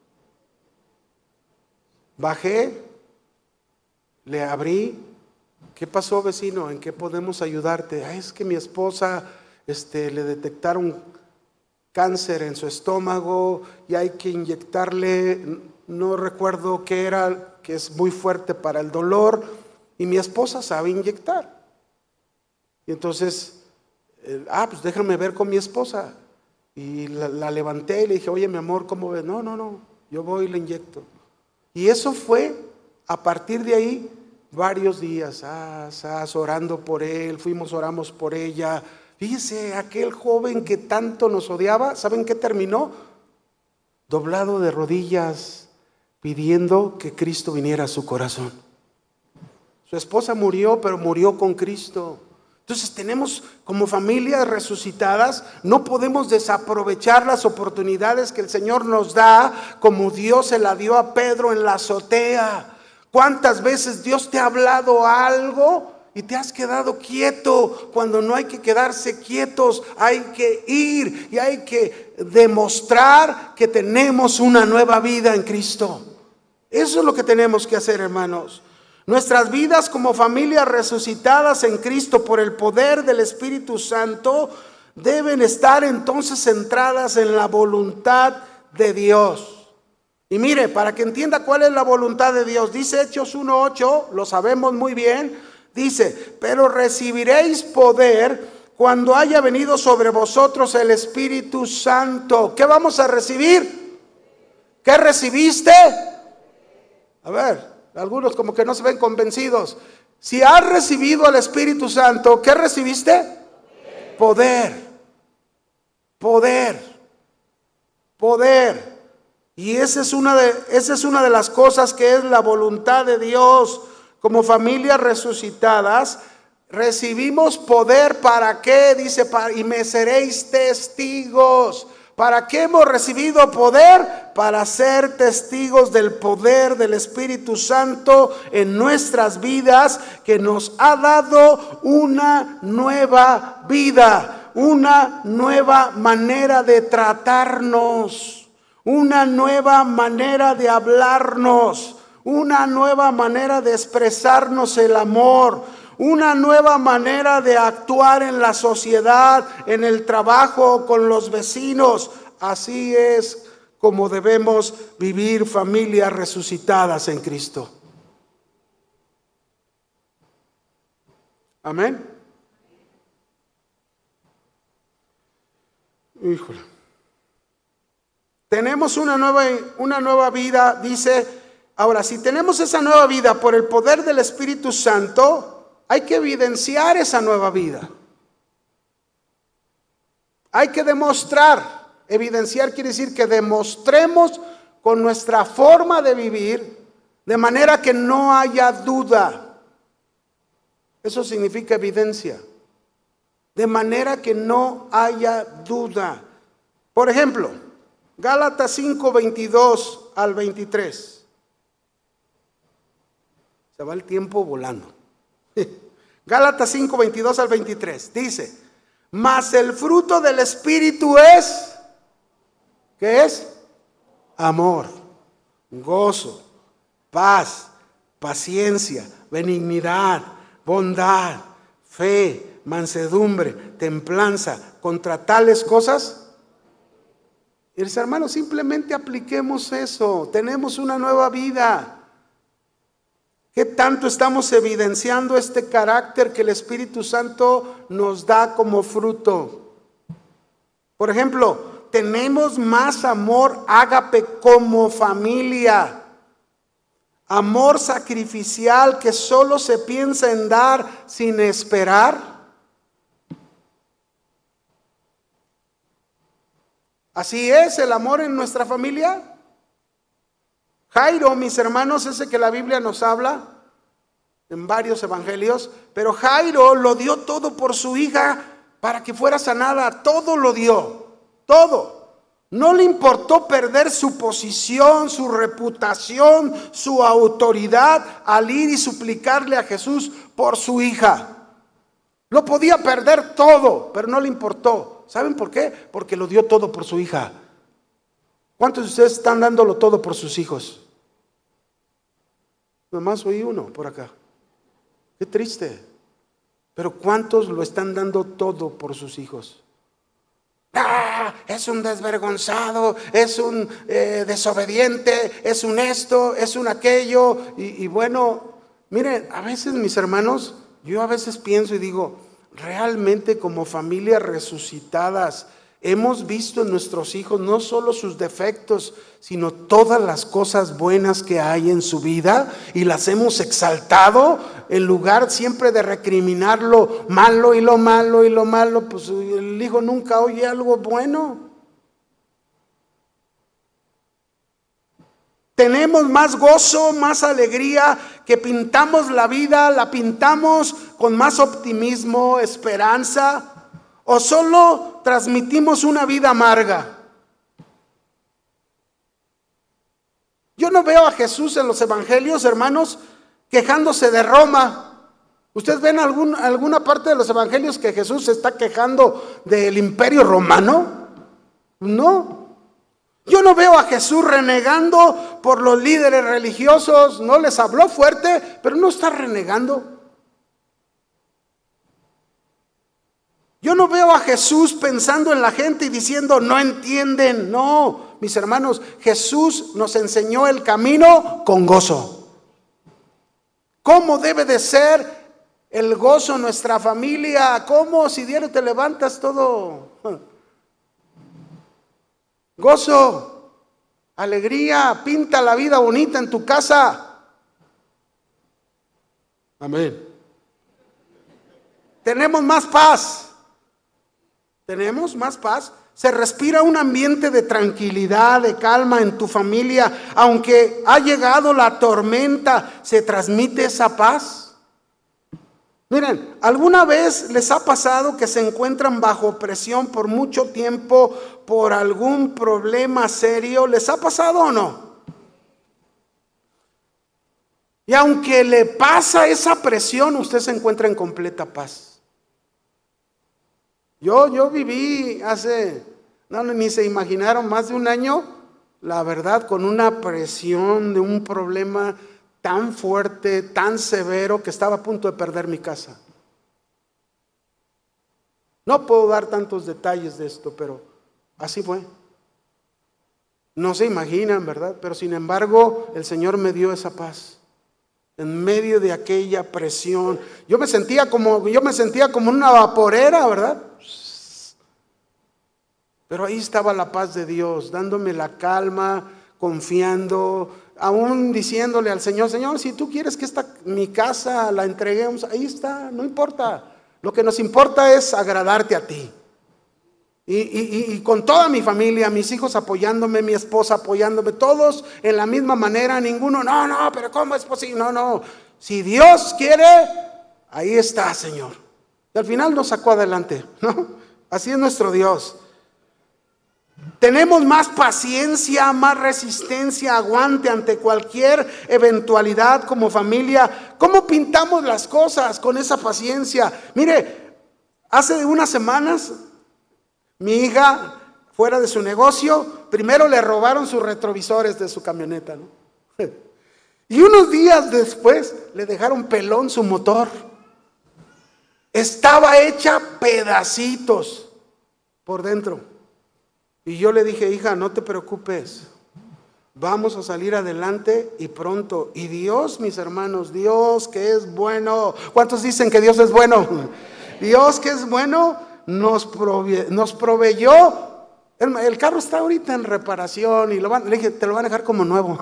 Bajé, le abrí. ¿Qué pasó, vecino? ¿En qué podemos ayudarte? Es que mi esposa le detectaron cáncer en su estómago y hay que inyectarle, no recuerdo qué era, que es muy fuerte para el dolor, y mi esposa sabe inyectar. Y entonces, pues déjame ver con mi esposa. Y la levanté y le dije: oye, mi amor, ¿cómo ves? No, yo voy y le inyecto. Y eso fue, a partir de ahí, varios días, orando por él, oramos por ella. Fíjese, aquel joven que tanto nos odiaba, ¿saben qué terminó? Doblado de rodillas, pidiendo que Cristo viniera a su corazón. Su esposa murió, pero murió con Cristo. Entonces tenemos, como familias resucitadas, no podemos desaprovechar las oportunidades que el Señor nos da, como Dios se la dio a Pedro en la azotea. ¿Cuántas veces Dios te ha hablado algo y te has quedado quieto? Cuando no hay que quedarse quietos, hay que ir y hay que demostrar que tenemos una nueva vida en Cristo. Eso es lo que tenemos que hacer, hermanos. Nuestras vidas como familias resucitadas en Cristo por el poder del Espíritu Santo deben estar entonces centradas en la voluntad de Dios. Y mire, para que entienda cuál es la voluntad de Dios, dice Hechos 1:8, lo sabemos muy bien, dice: pero recibiréis poder cuando haya venido sobre vosotros el Espíritu Santo. ¿Qué vamos a recibir? ¿Qué recibiste? A ver, algunos como que no se ven convencidos. Si has recibido al Espíritu Santo, ¿qué recibiste? Poder. Poder. Poder. Y esa es una de las cosas que es la voluntad de Dios. Como familias resucitadas, recibimos poder. ¿Para qué? Dice, y me seréis testigos. ¿Para qué hemos recibido poder? Para ser testigos del poder del Espíritu Santo en nuestras vidas, que nos ha dado una nueva vida, una nueva manera de tratarnos, una nueva manera de hablarnos, una nueva manera de expresarnos el amor, una nueva manera de actuar en la sociedad, en el trabajo, con los vecinos. Así es como debemos vivir familias resucitadas en Cristo. Amén. Híjole. Tenemos una nueva vida, dice. Ahora, si tenemos esa nueva vida por el poder del Espíritu Santo, hay que evidenciar esa nueva vida. Hay que demostrar. Evidenciar quiere decir que demostremos con nuestra forma de vivir, de manera que no haya duda. Eso significa evidencia. De manera que no haya duda. Por ejemplo, Gálatas 5:22 al 23. Se va el tiempo volando. Gálatas 5:22 al 23 dice: mas el fruto del Espíritu es, ¿qué es? Amor, gozo, paz, paciencia, benignidad, bondad, fe, mansedumbre, templanza. Contra tales cosas, y los hermanos, simplemente apliquemos eso. Tenemos una nueva vida. ¿Qué tanto estamos evidenciando este carácter que el Espíritu Santo nos da como fruto? Por ejemplo, tenemos más amor ágape como familia. Amor sacrificial que solo se piensa en dar sin esperar. ¿Así es el amor en nuestra familia? Jairo, mis hermanos, ese que la Biblia nos habla en varios evangelios, pero Jairo lo dio todo por su hija para que fuera sanada. Todo lo dio, todo. No le importó perder su posición, su reputación, su autoridad al ir y suplicarle a Jesús por su hija. Lo podía perder todo, pero no le importó. ¿Saben por qué? Porque lo dio todo por su hija. ¿Cuántos de ustedes están dándolo todo por sus hijos? Nomás oí uno por acá. Qué triste. Pero ¿cuántos lo están dando todo por sus hijos? ¡Ah! Es un desvergonzado, es un desobediente, es un esto, es un aquello. Y bueno, miren, a veces, mis hermanos, yo a veces pienso y digo, realmente como familias resucitadas, hemos visto en nuestros hijos no solo sus defectos, sino todas las cosas buenas que hay en su vida, y las hemos exaltado en lugar siempre de recriminar lo malo y lo malo y lo malo. Pues el hijo nunca oye algo bueno. Tenemos más gozo, más alegría, que pintamos la vida, la pintamos con más optimismo, esperanza. ¿O solo transmitimos una vida amarga? Yo no veo a Jesús en los evangelios, hermanos, quejándose de Roma. ¿Ustedes ven alguna parte de los evangelios que Jesús se está quejando del imperio romano? No. Yo no veo a Jesús renegando por los líderes religiosos. No les habló fuerte, pero no está renegando. Yo no veo a Jesús pensando en la gente y diciendo, no entienden. No, mis hermanos, Jesús nos enseñó el camino con gozo. ¿Cómo debe de ser el gozo en nuestra familia? ¿Cómo si diario te levantas todo? Gozo, alegría, pinta la vida bonita en tu casa. Amén. Tenemos más paz. Tenemos más paz. Se respira un ambiente de tranquilidad, de calma en tu familia. Aunque ha llegado la tormenta, ¿se transmite esa paz? Miren, ¿alguna vez les ha pasado que se encuentran bajo presión por mucho tiempo por algún problema serio? ¿Les ha pasado o no? Y aunque le pasa esa presión, usted se encuentra en completa paz. Yo viví hace, ni se imaginaron, más de un año, la verdad, con una presión de un problema tan fuerte, tan severo, que estaba a punto de perder mi casa. No puedo dar tantos detalles de esto, pero así fue. No se imaginan, ¿verdad? Pero sin embargo, el Señor me dio esa paz. En medio de aquella presión, yo me sentía como una vaporera, ¿verdad? Pero ahí estaba la paz de Dios, dándome la calma, confiando, aún diciéndole al Señor, Señor, si tú quieres que mi casa la entreguemos, ahí está, no importa. Lo que nos importa es agradarte a ti. Y con toda mi familia, mis hijos apoyándome, mi esposa apoyándome, todos en la misma manera, ninguno, no, pero ¿cómo es posible? No, si Dios quiere, ahí está, Señor. Y al final nos sacó adelante, ¿no? Así es nuestro Dios. Tenemos más paciencia, más resistencia, aguante ante cualquier eventualidad como familia. ¿Cómo pintamos las cosas con esa paciencia? Mire, hace unas semanas, mi hija, fuera de su negocio, primero le robaron sus retrovisores de su camioneta, ¿no? Y unos días después le dejaron pelón su motor. Estaba hecha pedacitos por dentro. Y yo le dije, hija, no te preocupes, vamos a salir adelante y pronto. Y Dios, mis hermanos, Dios que es bueno. ¿Cuántos dicen que Dios es bueno? Dios que es bueno nos proveyó. El carro está ahorita en reparación y le dije, te lo van a dejar como nuevo.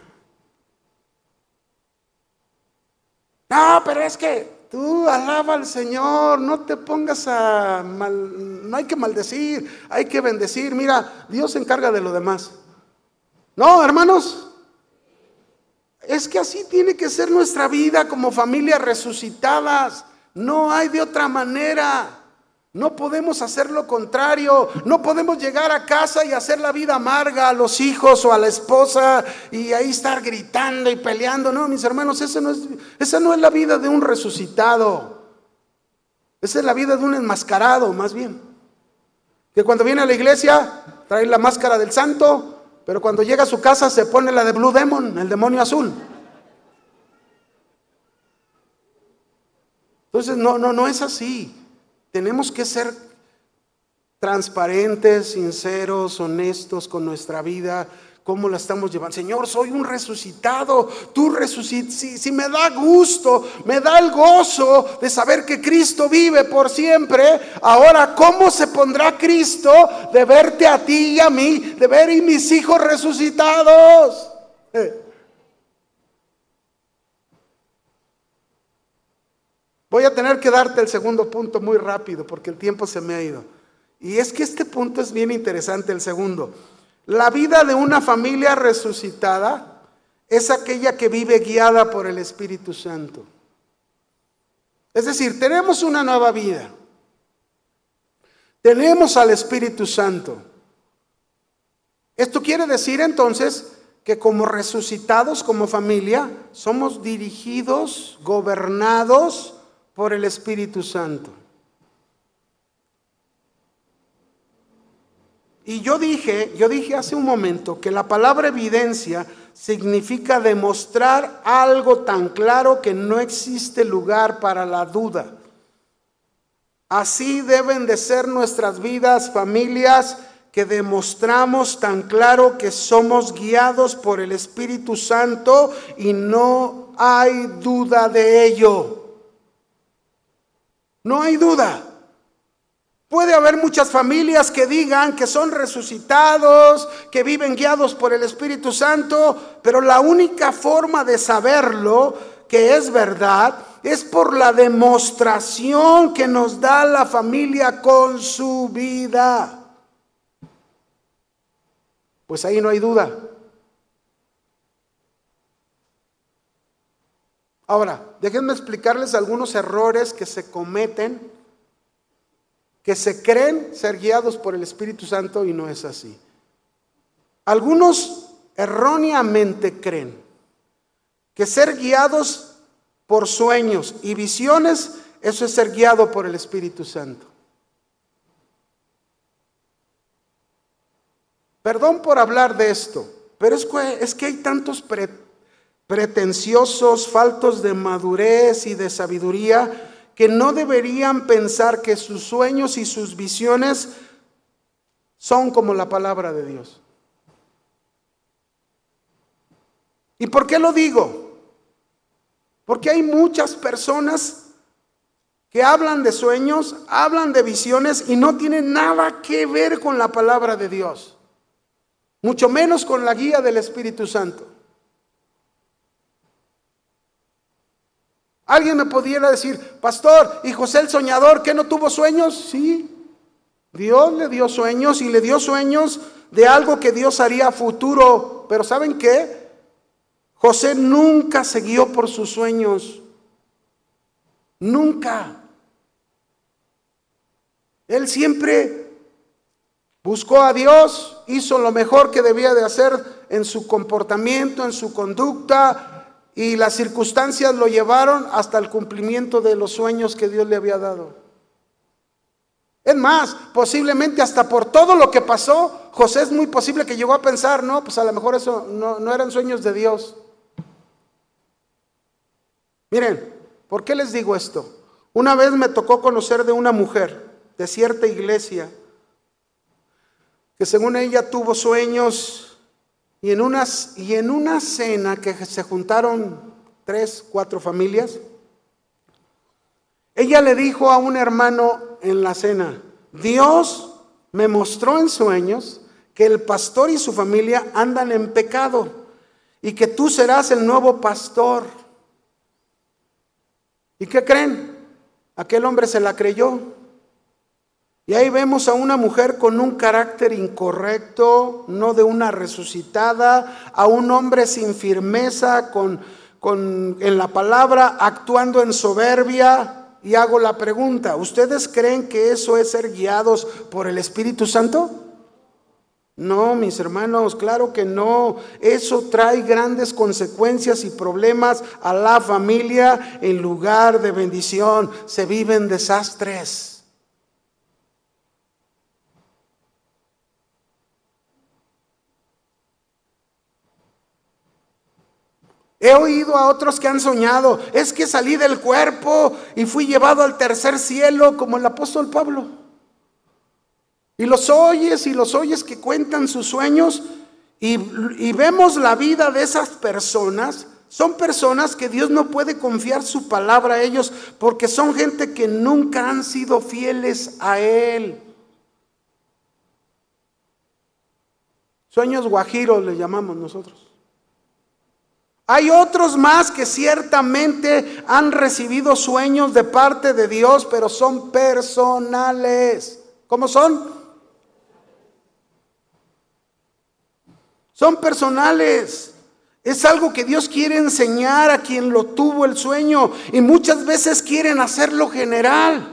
No, pero es que tú alaba al Señor, no te pongas no hay que maldecir, hay que bendecir. Mira, Dios se encarga de lo demás. No, hermanos, es que así tiene que ser nuestra vida como familias resucitadas. No hay de otra manera. No podemos hacer lo contrario. No podemos llegar a casa y hacer la vida amarga a los hijos o a la esposa y ahí estar gritando y peleando. No, mis hermanos, esa no es la vida de un resucitado. Esa es la vida de un enmascarado, más bien. Que cuando viene a la iglesia trae la máscara del santo, pero cuando llega a su casa se pone la de Blue Demon, el demonio azul. Entonces no es así. Tenemos que ser transparentes, sinceros, honestos con nuestra vida. ¿Cómo la estamos llevando? Señor, soy un resucitado. Tú resucitas. Si me da gusto, me da el gozo de saber que Cristo vive por siempre. Ahora, ¿cómo se pondrá Cristo de verte a ti y a mí, de ver a mis hijos resucitados? Voy a tener que darte el segundo punto muy rápido porque el tiempo se me ha ido. Y es que este punto es bien interesante, el segundo. La vida de una familia resucitada es aquella que vive guiada por el Espíritu Santo. Es decir, tenemos una nueva vida. Tenemos al Espíritu Santo. Esto quiere decir entonces que como resucitados, como familia, somos dirigidos, gobernados por el Espíritu Santo. Y yo dije hace un momento que la palabra evidencia significa demostrar algo tan claro que no existe lugar para la duda. Así deben de ser nuestras vidas, familias, que demostramos tan claro que somos guiados por el Espíritu Santo y no hay duda de ello. No hay duda. Puede haber muchas familias que digan que son resucitados, que viven guiados por el Espíritu Santo, pero la única forma de saberlo, que es verdad, es por la demostración que nos da la familia con su vida. Pues ahí no hay duda. Ahora, déjenme explicarles algunos errores que se cometen, que se creen ser guiados por el Espíritu Santo y no es así. Algunos erróneamente creen que ser guiados por sueños y visiones, eso es ser guiado por el Espíritu Santo. Perdón por hablar de esto, pero es que hay tantos pretenciosos, faltos de madurez y de sabiduría, que no deberían pensar que sus sueños y sus visiones son como la palabra de Dios. ¿Y por qué lo digo? Porque hay muchas personas que hablan de sueños, hablan de visiones y no tienen nada que ver con la palabra de Dios, mucho menos con la guía del Espíritu Santo. Alguien me pudiera decir, pastor, ¿y José el soñador qué no tuvo sueños? Sí, Dios le dio sueños y le dio sueños de algo que Dios haría a futuro. Pero ¿saben qué? José nunca se guió por sus sueños. Nunca. Él siempre buscó a Dios, hizo lo mejor que debía de hacer en su comportamiento, en su conducta. Y las circunstancias lo llevaron hasta el cumplimiento de los sueños que Dios le había dado. Es más, posiblemente hasta por todo lo que pasó, José es muy posible que llegó a pensar, no, pues a lo mejor eso no eran sueños de Dios. Miren, ¿por qué les digo esto? Una vez me tocó conocer de una mujer de cierta iglesia que según ella tuvo sueños. Y en una cena que se juntaron 3, 4 familias, ella le dijo a un hermano en la cena, Dios me mostró en sueños que el pastor y su familia andan en pecado y que tú serás el nuevo pastor. ¿Y qué creen? Aquel hombre se la creyó. Y ahí vemos a una mujer con un carácter incorrecto, no de una resucitada, a un hombre sin firmeza en la palabra, actuando en soberbia. Y hago la pregunta, ¿ustedes creen que eso es ser guiados por el Espíritu Santo? No, mis hermanos, claro que no. Eso trae grandes consecuencias y problemas a la familia. En lugar de bendición, se viven desastres. He oído a otros que han soñado, es que salí del cuerpo y fui llevado al tercer cielo como el apóstol Pablo. Y los oyes que cuentan sus sueños y vemos la vida de esas personas. Son personas que Dios no puede confiar su palabra a ellos porque son gente que nunca han sido fieles a Él. Sueños guajiros les llamamos nosotros. Hay otros más que ciertamente han recibido sueños de parte de Dios, pero son personales. ¿Cómo son? Son personales. Es algo que Dios quiere enseñar a quien lo tuvo el sueño y muchas veces quieren hacerlo general.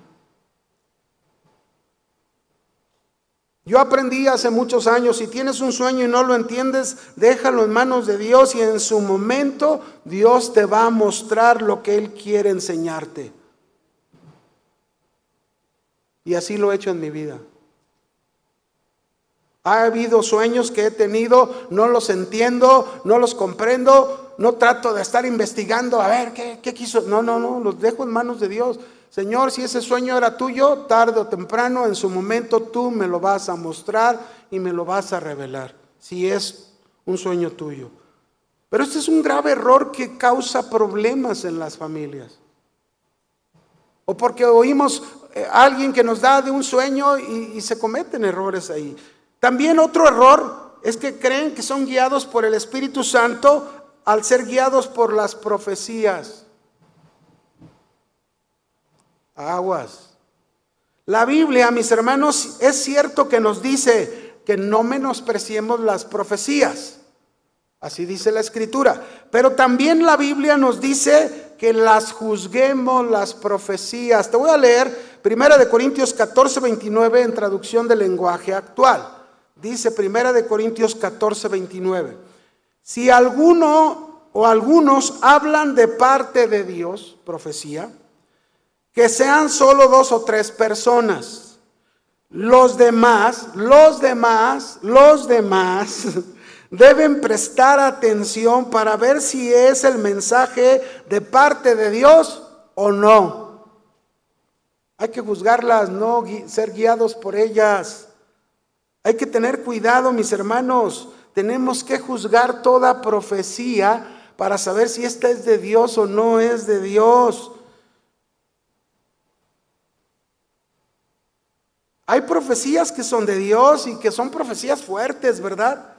Yo aprendí hace muchos años, si tienes un sueño y no lo entiendes, déjalo en manos de Dios y en su momento Dios te va a mostrar lo que Él quiere enseñarte. Y así lo he hecho en mi vida. Ha habido sueños que he tenido, no los entiendo, no los comprendo, no trato de estar investigando, a ver, ¿qué quiso? No, los dejo en manos de Dios. Señor, si ese sueño era tuyo, tarde o temprano, en su momento tú me lo vas a mostrar y me lo vas a revelar, si es un sueño tuyo. Pero este es un grave error que causa problemas en las familias. O porque oímos a alguien que nos da de un sueño y se cometen errores ahí. También otro error es que creen que son guiados por el Espíritu Santo al ser guiados por las profecías. Aguas. La Biblia, mis hermanos, es cierto que nos dice que no menospreciemos las profecías. Así dice la Escritura. Pero también la Biblia nos dice que las juzguemos las profecías. Te voy a leer 1 Corintios 14, 29 en traducción del lenguaje actual. Dice 1 Corintios 14, 29. Si alguno o algunos hablan de parte de Dios, profecía, que sean solo 2 o 3 personas. Los demás deben prestar atención para ver si es el mensaje de parte de Dios o no. Hay que juzgarlas, no ser guiados por ellas. Hay que tener cuidado, mis hermanos. Tenemos que juzgar toda profecía para saber si esta es de Dios o no es de Dios. Hay profecías que son de Dios y que son profecías fuertes, ¿verdad?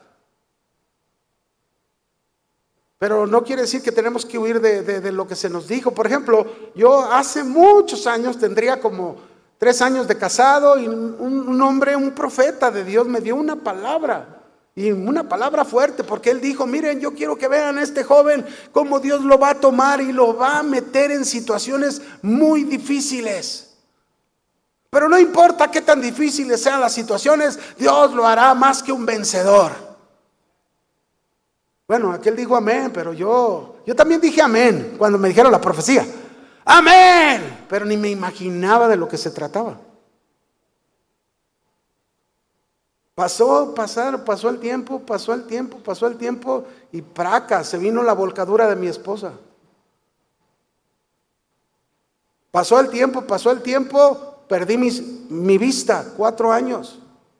Pero no quiere decir que tenemos que huir de lo que se nos dijo. Por ejemplo, yo hace muchos años, tendría como 3 años de casado, y un hombre, un profeta de Dios me dio una palabra, y una palabra fuerte, porque él dijo: miren, yo quiero que vean a este joven cómo Dios lo va a tomar y lo va a meter en situaciones muy difíciles. Pero no importa qué tan difíciles sean las situaciones, Dios lo hará más que un vencedor. Bueno, aquel dijo amén, pero yo también dije amén cuando me dijeron la profecía. Amén, pero ni me imaginaba de lo que se trataba. Pasó el tiempo y praca, se vino la volcadura de mi esposa. Pasó el tiempo, perdí mi vista, 4 años.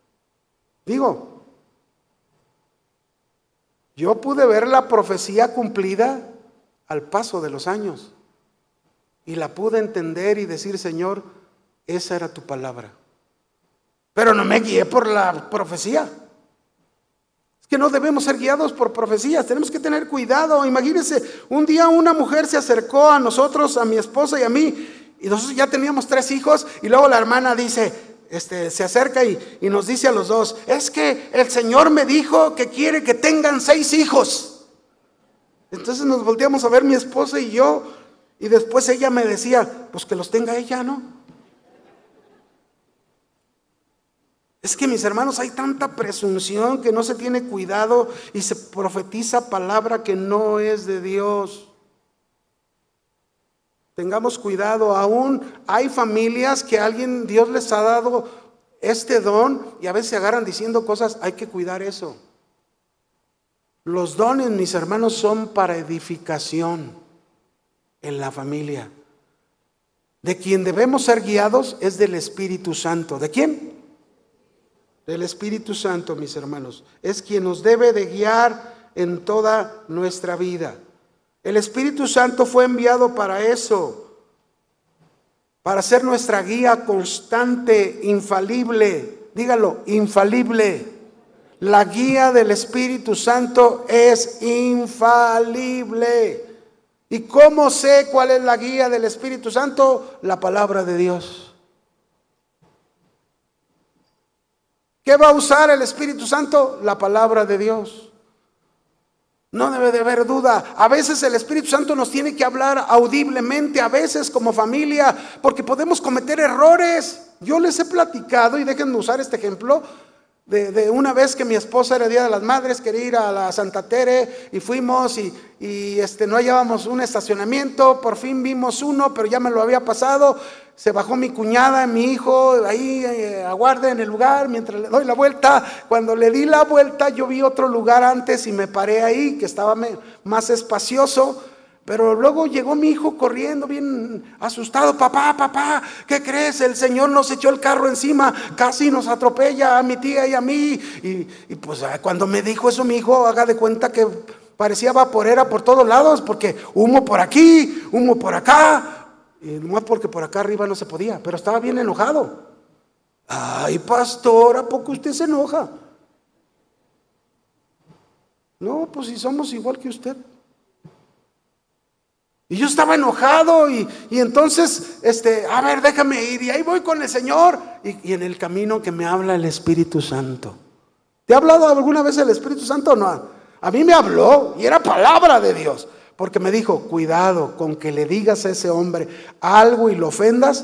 Yo pude ver la profecía cumplida al paso de los años. Y la pude entender y decir: Señor, esa era tu palabra. Pero no me guié por la profecía. Es que no debemos ser guiados por profecías, tenemos que tener cuidado. Imagínense, un día una mujer se acercó a nosotros, a mi esposa y a mí, y nosotros ya teníamos 3 hijos, y luego la hermana dice, se acerca y nos dice a los 2, es que el Señor me dijo que quiere que tengan 6 hijos. Entonces nos volteamos a ver mi esposa y yo, y después ella me decía, pues que los tenga ella, ¿no? Es que, mis hermanos, hay tanta presunción que no se tiene cuidado y se profetiza palabra que no es de Dios. Tengamos cuidado. Aún hay familias que Dios les ha dado este don y a veces se agarran diciendo cosas. Hay que cuidar eso. Los dones, mis hermanos, son para edificación en la familia. De quien debemos ser guiados es del Espíritu Santo. ¿De quién? Del Espíritu Santo, mis hermanos. Es quien nos debe de guiar en toda nuestra vida. El Espíritu Santo fue enviado para eso, para ser nuestra guía constante, infalible. Dígalo, infalible. La guía del Espíritu Santo es infalible. ¿Y cómo sé cuál es la guía del Espíritu Santo? La palabra de Dios. ¿Qué va a usar el Espíritu Santo? La palabra de Dios. No debe de haber duda. A veces el Espíritu Santo nos tiene que hablar audiblemente, a veces como familia, porque podemos cometer errores. Yo les he platicado, y déjenme usar este ejemplo, de una vez que mi esposa era Día de las Madres, quería ir a la Santa Tere y fuimos y no hallábamos un estacionamiento, por fin vimos uno, pero ya me lo había pasado. Se bajó mi cuñada, mi hijo, ahí aguarde en el lugar mientras le doy la vuelta. Cuando le di la vuelta yo vi otro lugar antes y me paré ahí, que estaba más espacioso. Pero luego llegó mi hijo corriendo bien asustado. Papá, ¿qué crees? El Señor nos echó el carro encima, casi nos atropella a mi tía y a mí. Y pues cuando me dijo eso mi hijo, haga de cuenta que parecía vaporera por todos lados, porque humo por aquí, humo por acá. Y no porque por acá arriba no se podía, pero estaba bien enojado. Ay, pastor, ¿a poco usted se enoja? No, pues si somos igual que usted. Y yo estaba enojado y entonces, a ver, déjame ir. Y ahí voy con el Señor. Y en el camino que me habla el Espíritu Santo. ¿Te ha hablado alguna vez el Espíritu Santo o no? A mí me habló y era palabra de Dios. Porque me dijo, cuidado con que le digas a ese hombre algo y lo ofendas,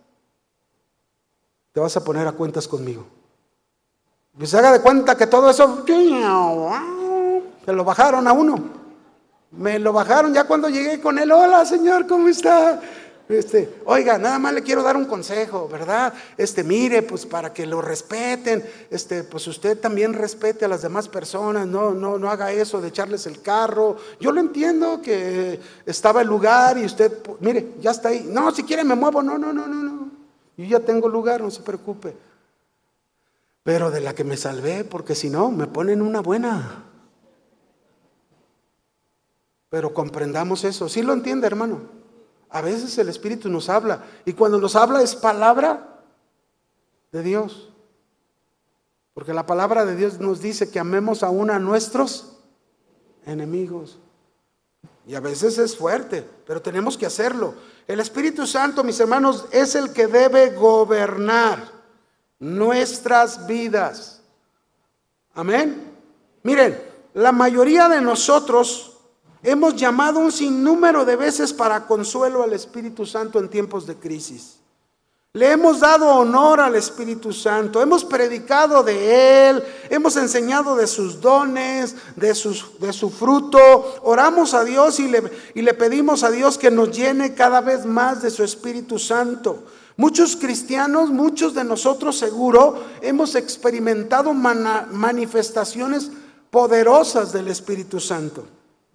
te vas a poner a cuentas conmigo. Y se haga de cuenta que todo eso, se lo bajaron a uno. Me lo bajaron ya cuando llegué con él. Hola, Señor, ¿cómo está? Oiga, nada más le quiero dar un consejo, ¿verdad? Mire, pues para que lo respeten, pues usted también respete a las demás personas, no haga eso de echarles el carro. Yo lo entiendo que estaba el lugar y usted, mire, ya está ahí. No, si quiere me muevo, no. Yo ya tengo lugar, no se preocupe. Pero de la que me salvé, porque si no, me ponen una buena. Pero comprendamos eso. ¿Sí lo entiende, hermano? A veces el Espíritu nos habla. Y cuando nos habla es palabra de Dios. Porque la palabra de Dios nos dice que amemos aún a nuestros enemigos. Y a veces es fuerte, pero tenemos que hacerlo. El Espíritu Santo, mis hermanos, es el que debe gobernar nuestras vidas. Amén. Miren, la mayoría de nosotros hemos llamado un sinnúmero de veces para consuelo al Espíritu Santo en tiempos de crisis. Le hemos dado honor al Espíritu Santo, hemos predicado de Él, hemos enseñado de sus dones, de su fruto. Oramos a Dios y le pedimos a Dios que nos llene cada vez más de su Espíritu Santo. Muchos cristianos, muchos de nosotros seguro, hemos experimentado manifestaciones poderosas del Espíritu Santo.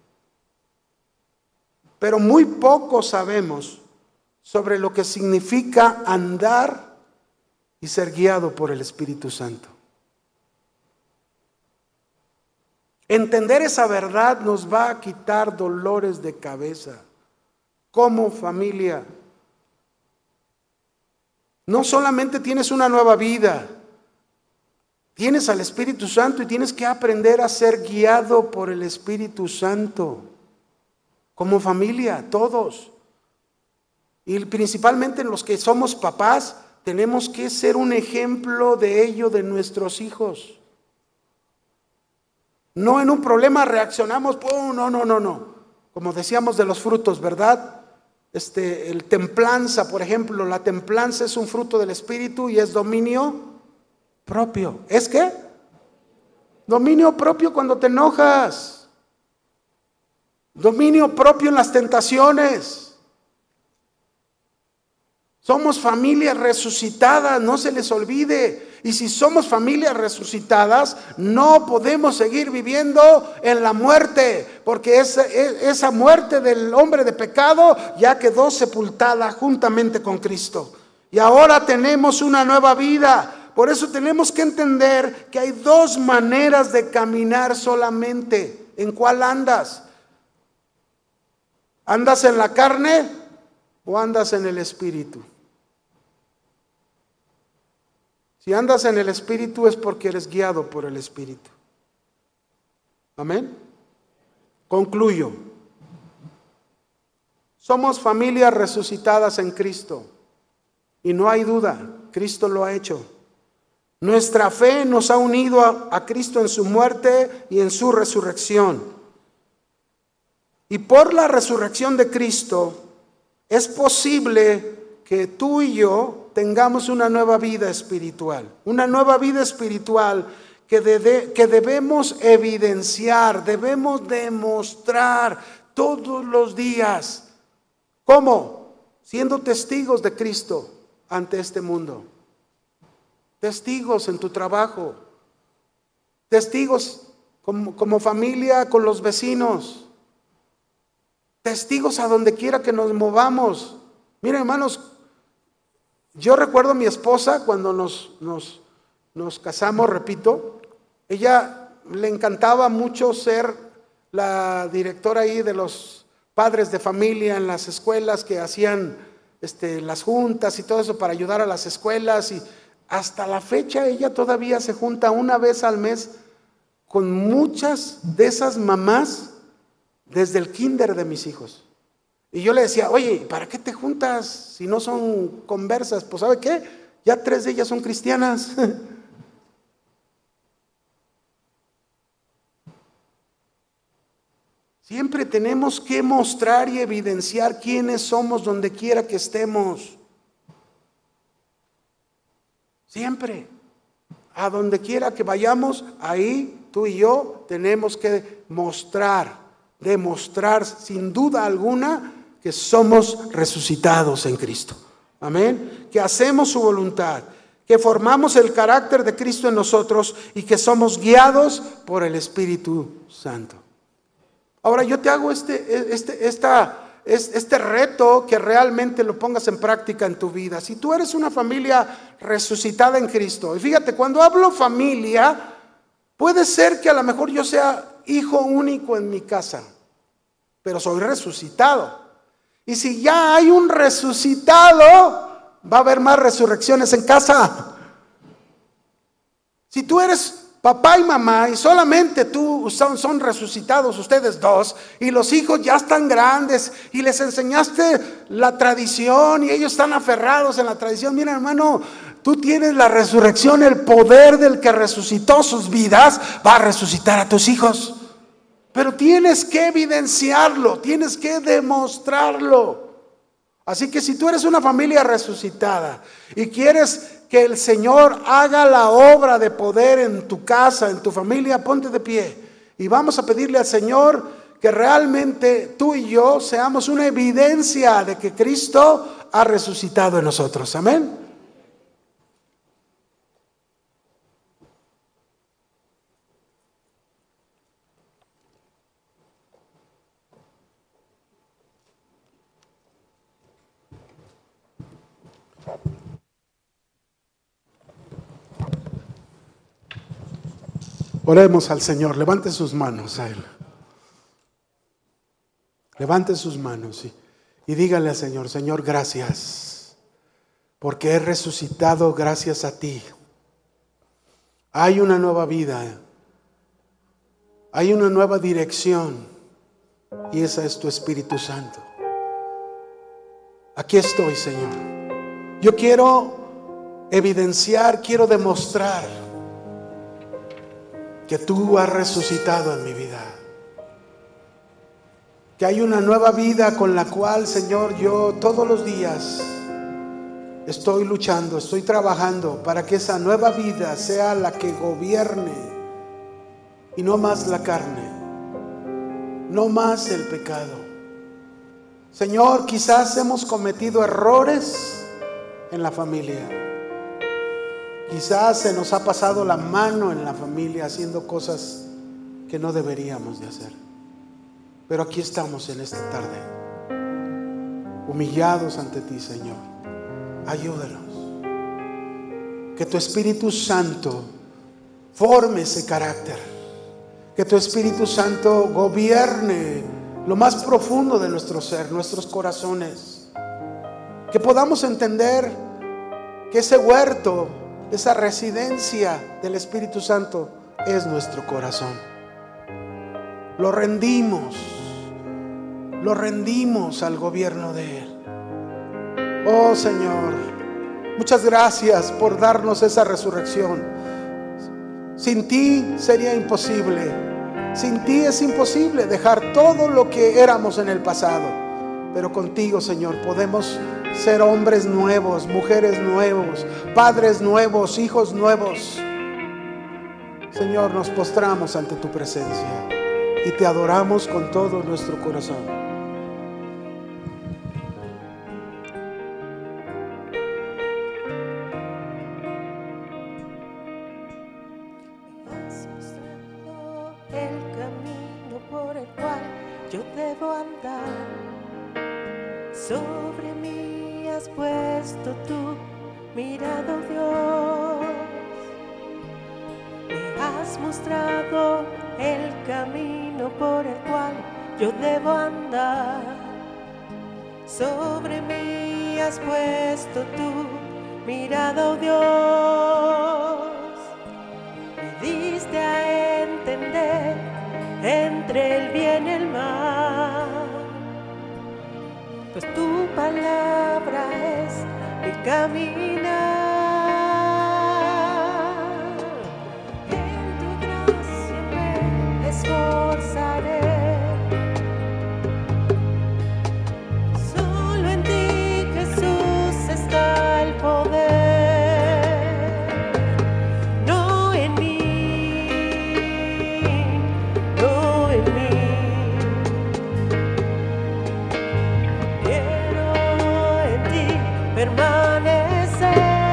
Pero muy poco sabemos sobre lo que significa andar y ser guiado por el Espíritu Santo. Entender esa verdad nos va a quitar dolores de cabeza como familia. No solamente tienes una nueva vida, tienes al Espíritu Santo y tienes que aprender a ser guiado por el Espíritu Santo. Como familia, todos. Y principalmente los que somos papás, tenemos que ser un ejemplo de ello de nuestros hijos. No en un problema reaccionamos, no. Como decíamos de los frutos, ¿verdad? El templanza, por ejemplo, la templanza es un fruto del Espíritu y es dominio propio. ¿Es qué? Dominio propio cuando te enojas. Dominio propio en las tentaciones. Somos familias resucitadas, no se les olvide. Y si somos familias resucitadas, no podemos seguir viviendo en la muerte, porque esa muerte del hombre de pecado ya quedó sepultada juntamente con Cristo. Y ahora tenemos una nueva vida. Por eso tenemos que entender que hay dos maneras de caminar solamente. ¿En cuál andas? ¿Andas en la carne o andas en el Espíritu? Si andas en el Espíritu es porque eres guiado por el Espíritu. Amén. Concluyo. Somos familias resucitadas en Cristo. Y no hay duda, Cristo lo ha hecho. Nuestra fe nos ha unido a Cristo en su muerte y en su resurrección. Y por la resurrección de Cristo es posible que tú y yo tengamos una nueva vida espiritual. Una nueva vida espiritual que debemos evidenciar, debemos demostrar todos los días. ¿Cómo? Siendo testigos de Cristo ante este mundo. Testigos en tu trabajo. Testigos como familia con los vecinos. Testigos a donde quiera que nos movamos. Miren, hermanos, yo recuerdo a mi esposa cuando nos casamos, repito, ella le encantaba mucho ser la directora ahí de los padres de familia en las escuelas que hacían las juntas y todo eso para ayudar a las escuelas, y hasta la fecha ella todavía se junta una vez al mes con muchas de esas mamás desde el kinder de mis hijos. Y yo le decía, oye, ¿para qué te juntas si no son conversas? Pues ¿sabe qué? Ya 3 de ellas son cristianas. Siempre tenemos que mostrar y evidenciar quiénes somos donde quiera que estemos. Siempre. A donde quiera que vayamos, ahí tú y yo tenemos que demostrar sin duda alguna que somos resucitados en Cristo. Amén. Que hacemos su voluntad, que formamos el carácter de Cristo en nosotros y que somos guiados por el Espíritu Santo. Ahora yo te hago este reto, que realmente lo pongas en práctica en tu vida. Si tú eres una familia resucitada en Cristo, y fíjate, cuando hablo familia, puede ser que a lo mejor yo sea hijo único en mi casa, pero soy resucitado. Y si ya hay un resucitado, va a haber más resurrecciones en casa. Si tú eres papá y mamá y solamente tú son resucitados ustedes dos, y los hijos ya están grandes y les enseñaste la tradición y ellos están aferrados en la tradición, mira, hermano, tú tienes la resurrección, el poder del que resucitó sus vidas va a resucitar a tus hijos. Pero tienes que evidenciarlo, tienes que demostrarlo. Así que si tú eres una familia resucitada y quieres que el Señor haga la obra de poder en tu casa, en tu familia, ponte de pie y vamos a pedirle al Señor que realmente tú y yo seamos una evidencia de que Cristo ha resucitado en nosotros. Amén. Oremos al Señor, levante sus manos a Él. Levante sus manos y dígale al Señor, Señor, gracias, porque he resucitado gracias a ti. Hay una nueva vida, hay una nueva dirección, y esa es tu Espíritu Santo. Aquí estoy, Señor. Yo quiero evidenciar, quiero demostrar que tú has resucitado en mi vida, que hay una nueva vida con la cual, Señor, yo todos los días estoy luchando, estoy trabajando para que esa nueva vida sea la que gobierne y no más la carne, no más el pecado. Señor, quizás hemos cometido errores en la familia. Quizás se nos ha pasado la mano en la familia haciendo cosas que no deberíamos de hacer. Pero aquí estamos en esta tarde, humillados ante ti, Señor. Ayúdanos. Que tu Espíritu Santo forme ese carácter. Que tu Espíritu Santo gobierne lo más profundo de nuestro ser, nuestros corazones. Que podamos entender que ese huerto, esa residencia del Espíritu Santo es nuestro corazón. Lo rendimos al gobierno de Él. Oh Señor, muchas gracias por darnos esa resurrección. Sin ti sería imposible. Sin ti es imposible dejar todo lo que éramos en el pasado. Pero contigo, Señor, podemos ser hombres nuevos, mujeres nuevos, padres nuevos, hijos nuevos. Señor, nos postramos ante tu presencia y te adoramos con todo nuestro corazón. Yo debo andar, sobre mí has puesto tu mirada, Dios. Me has mostrado el camino por el cual yo debo andar. Sobre mí has puesto tu mirada, Dios. Me diste a entender entre el bien y el mal, pues tu palabra es mi caminar. En tu gracia me esforzaré, solo en ti, Jesús, está el poder, no en mí. Permanecer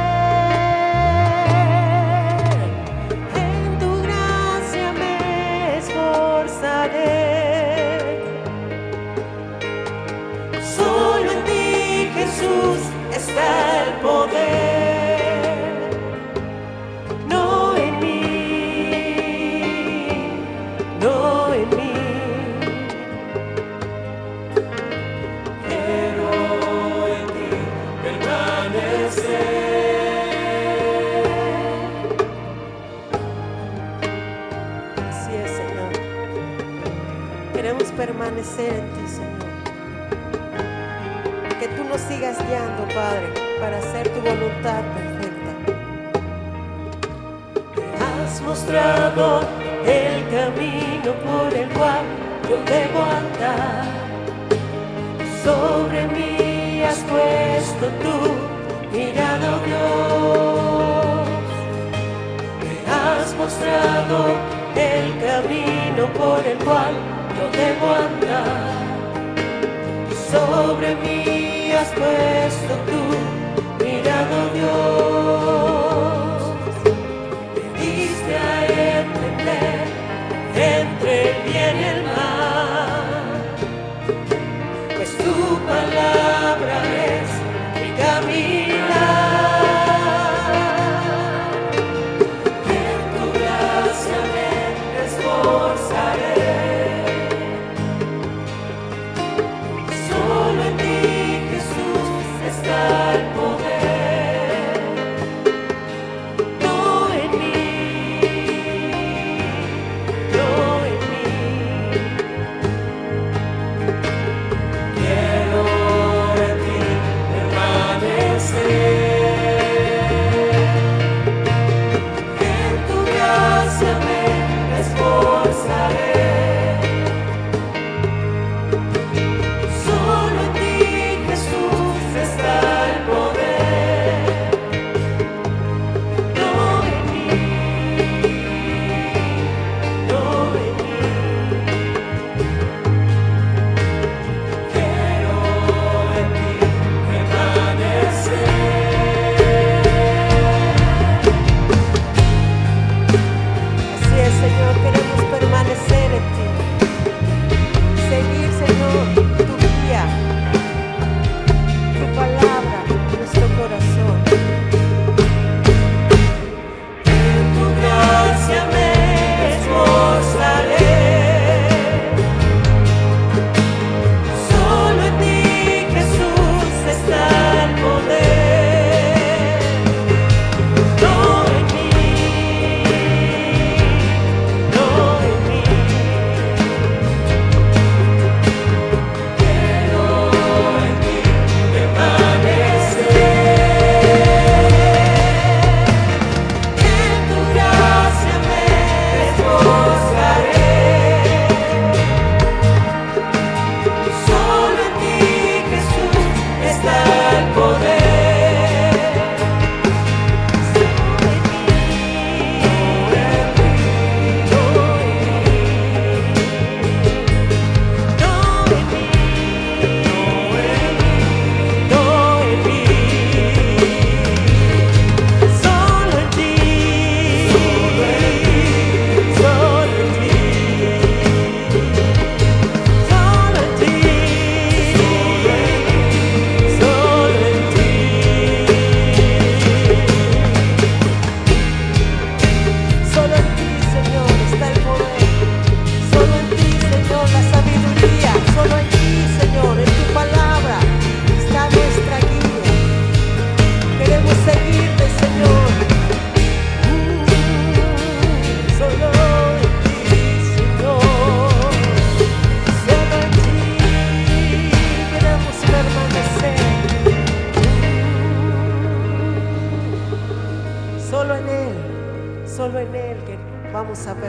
en tu gracia, me esforzaré. Solo en ti, Jesús, está el poder, no en mí, no en mí. Así es, Señor. Queremos permanecer en ti, Señor. Que tú nos sigas guiando, Padre, para hacer tu voluntad perfecta. Me has mostrado el camino por el cual yo debo andar. Sobre mí has puesto tu mirada, Dios. Me has mostrado el camino por el cual yo debo andar. Sobre mí has puesto tu mirada, Dios. Me diste a entender entre el bien y el mal, pues tu palabra es mi caminar. En tu gracia me esforzaré, solo en ti, Jesús, está el poder,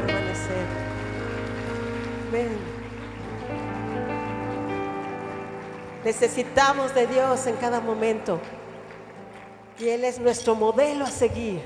permanecer. Amén. Necesitamos de Dios en cada momento y Él es nuestro modelo a seguir.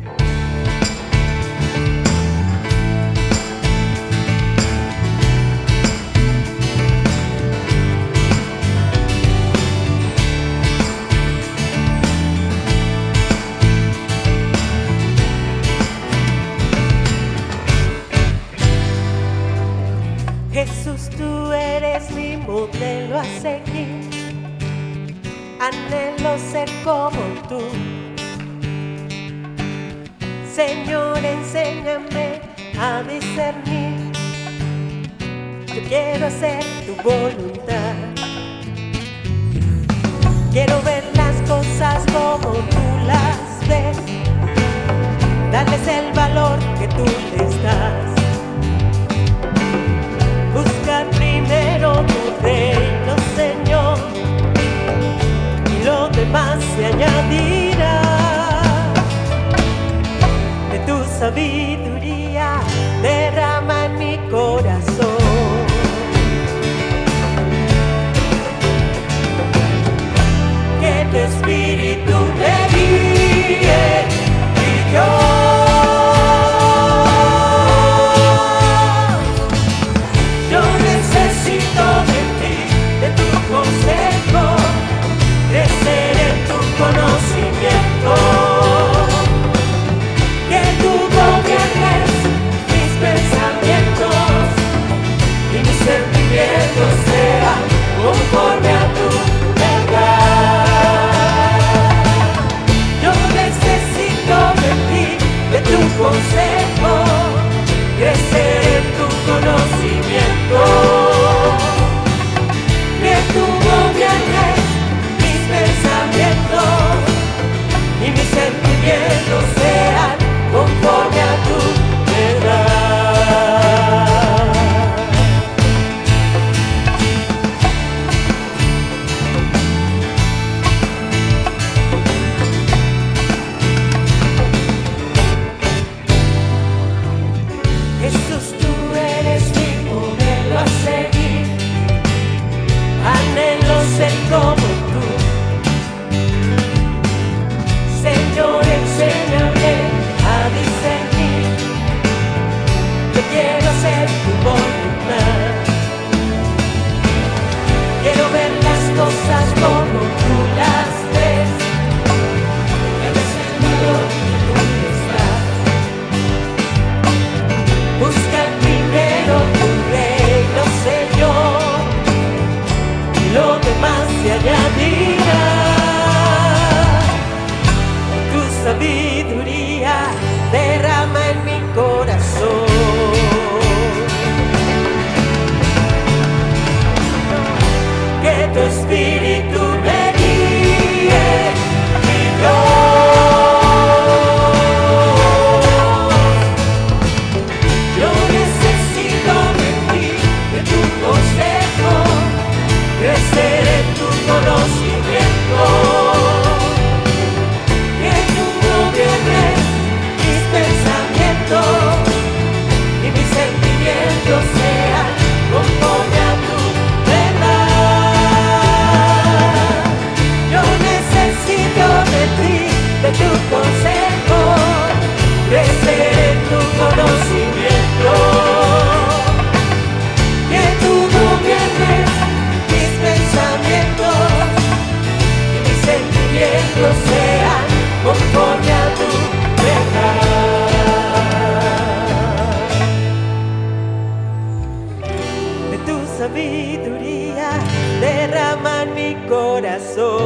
Jesús, tú eres mi modelo a seguir. Anhelo ser como tú. Señor, enséñame a discernir. Yo quiero hacer tu voluntad. Quiero ver las cosas como tú las ves. Darles el valor que tú les das. Buscar primero tu reino, Señor, y lo demás se añadirá. De tu sabiduría derrama en mi corazón. Que tu espíritu me guíe y yo conocimiento, que tú gobiernes mis pensamientos y mis sentimientos sean conforme a tu verdad. Yo necesito de ti, de tu consejo, crecer en tu conocimiento, que tú gobiernes pensamientos y mis sentimientos sean conforme a tu verdad. Jesús, tú eres mi modelo a seguir. Anhelo ser como tú. Señor, enséñame a discernir. Yo quiero hacer tu voluntad. Quiero ver las cosas como tú las ves. Eres el valor que tú estás. Busca primero tu reino, Señor, y lo demás se añadirá. Sabiduría derrama en mi corazón. Que tu espíritu me guíe y yo necesito de ti, de tu consejo, crecer en tu conocimiento. Y mis sentimientos sean conforme a tu verdad. Yo necesito de ti, de tu consejo, crecer en tu conocimiento. Que tú gobiernes mis pensamientos y mis sentimientos sean conforme a tu verdad. Sabiduría derrama en mi corazón.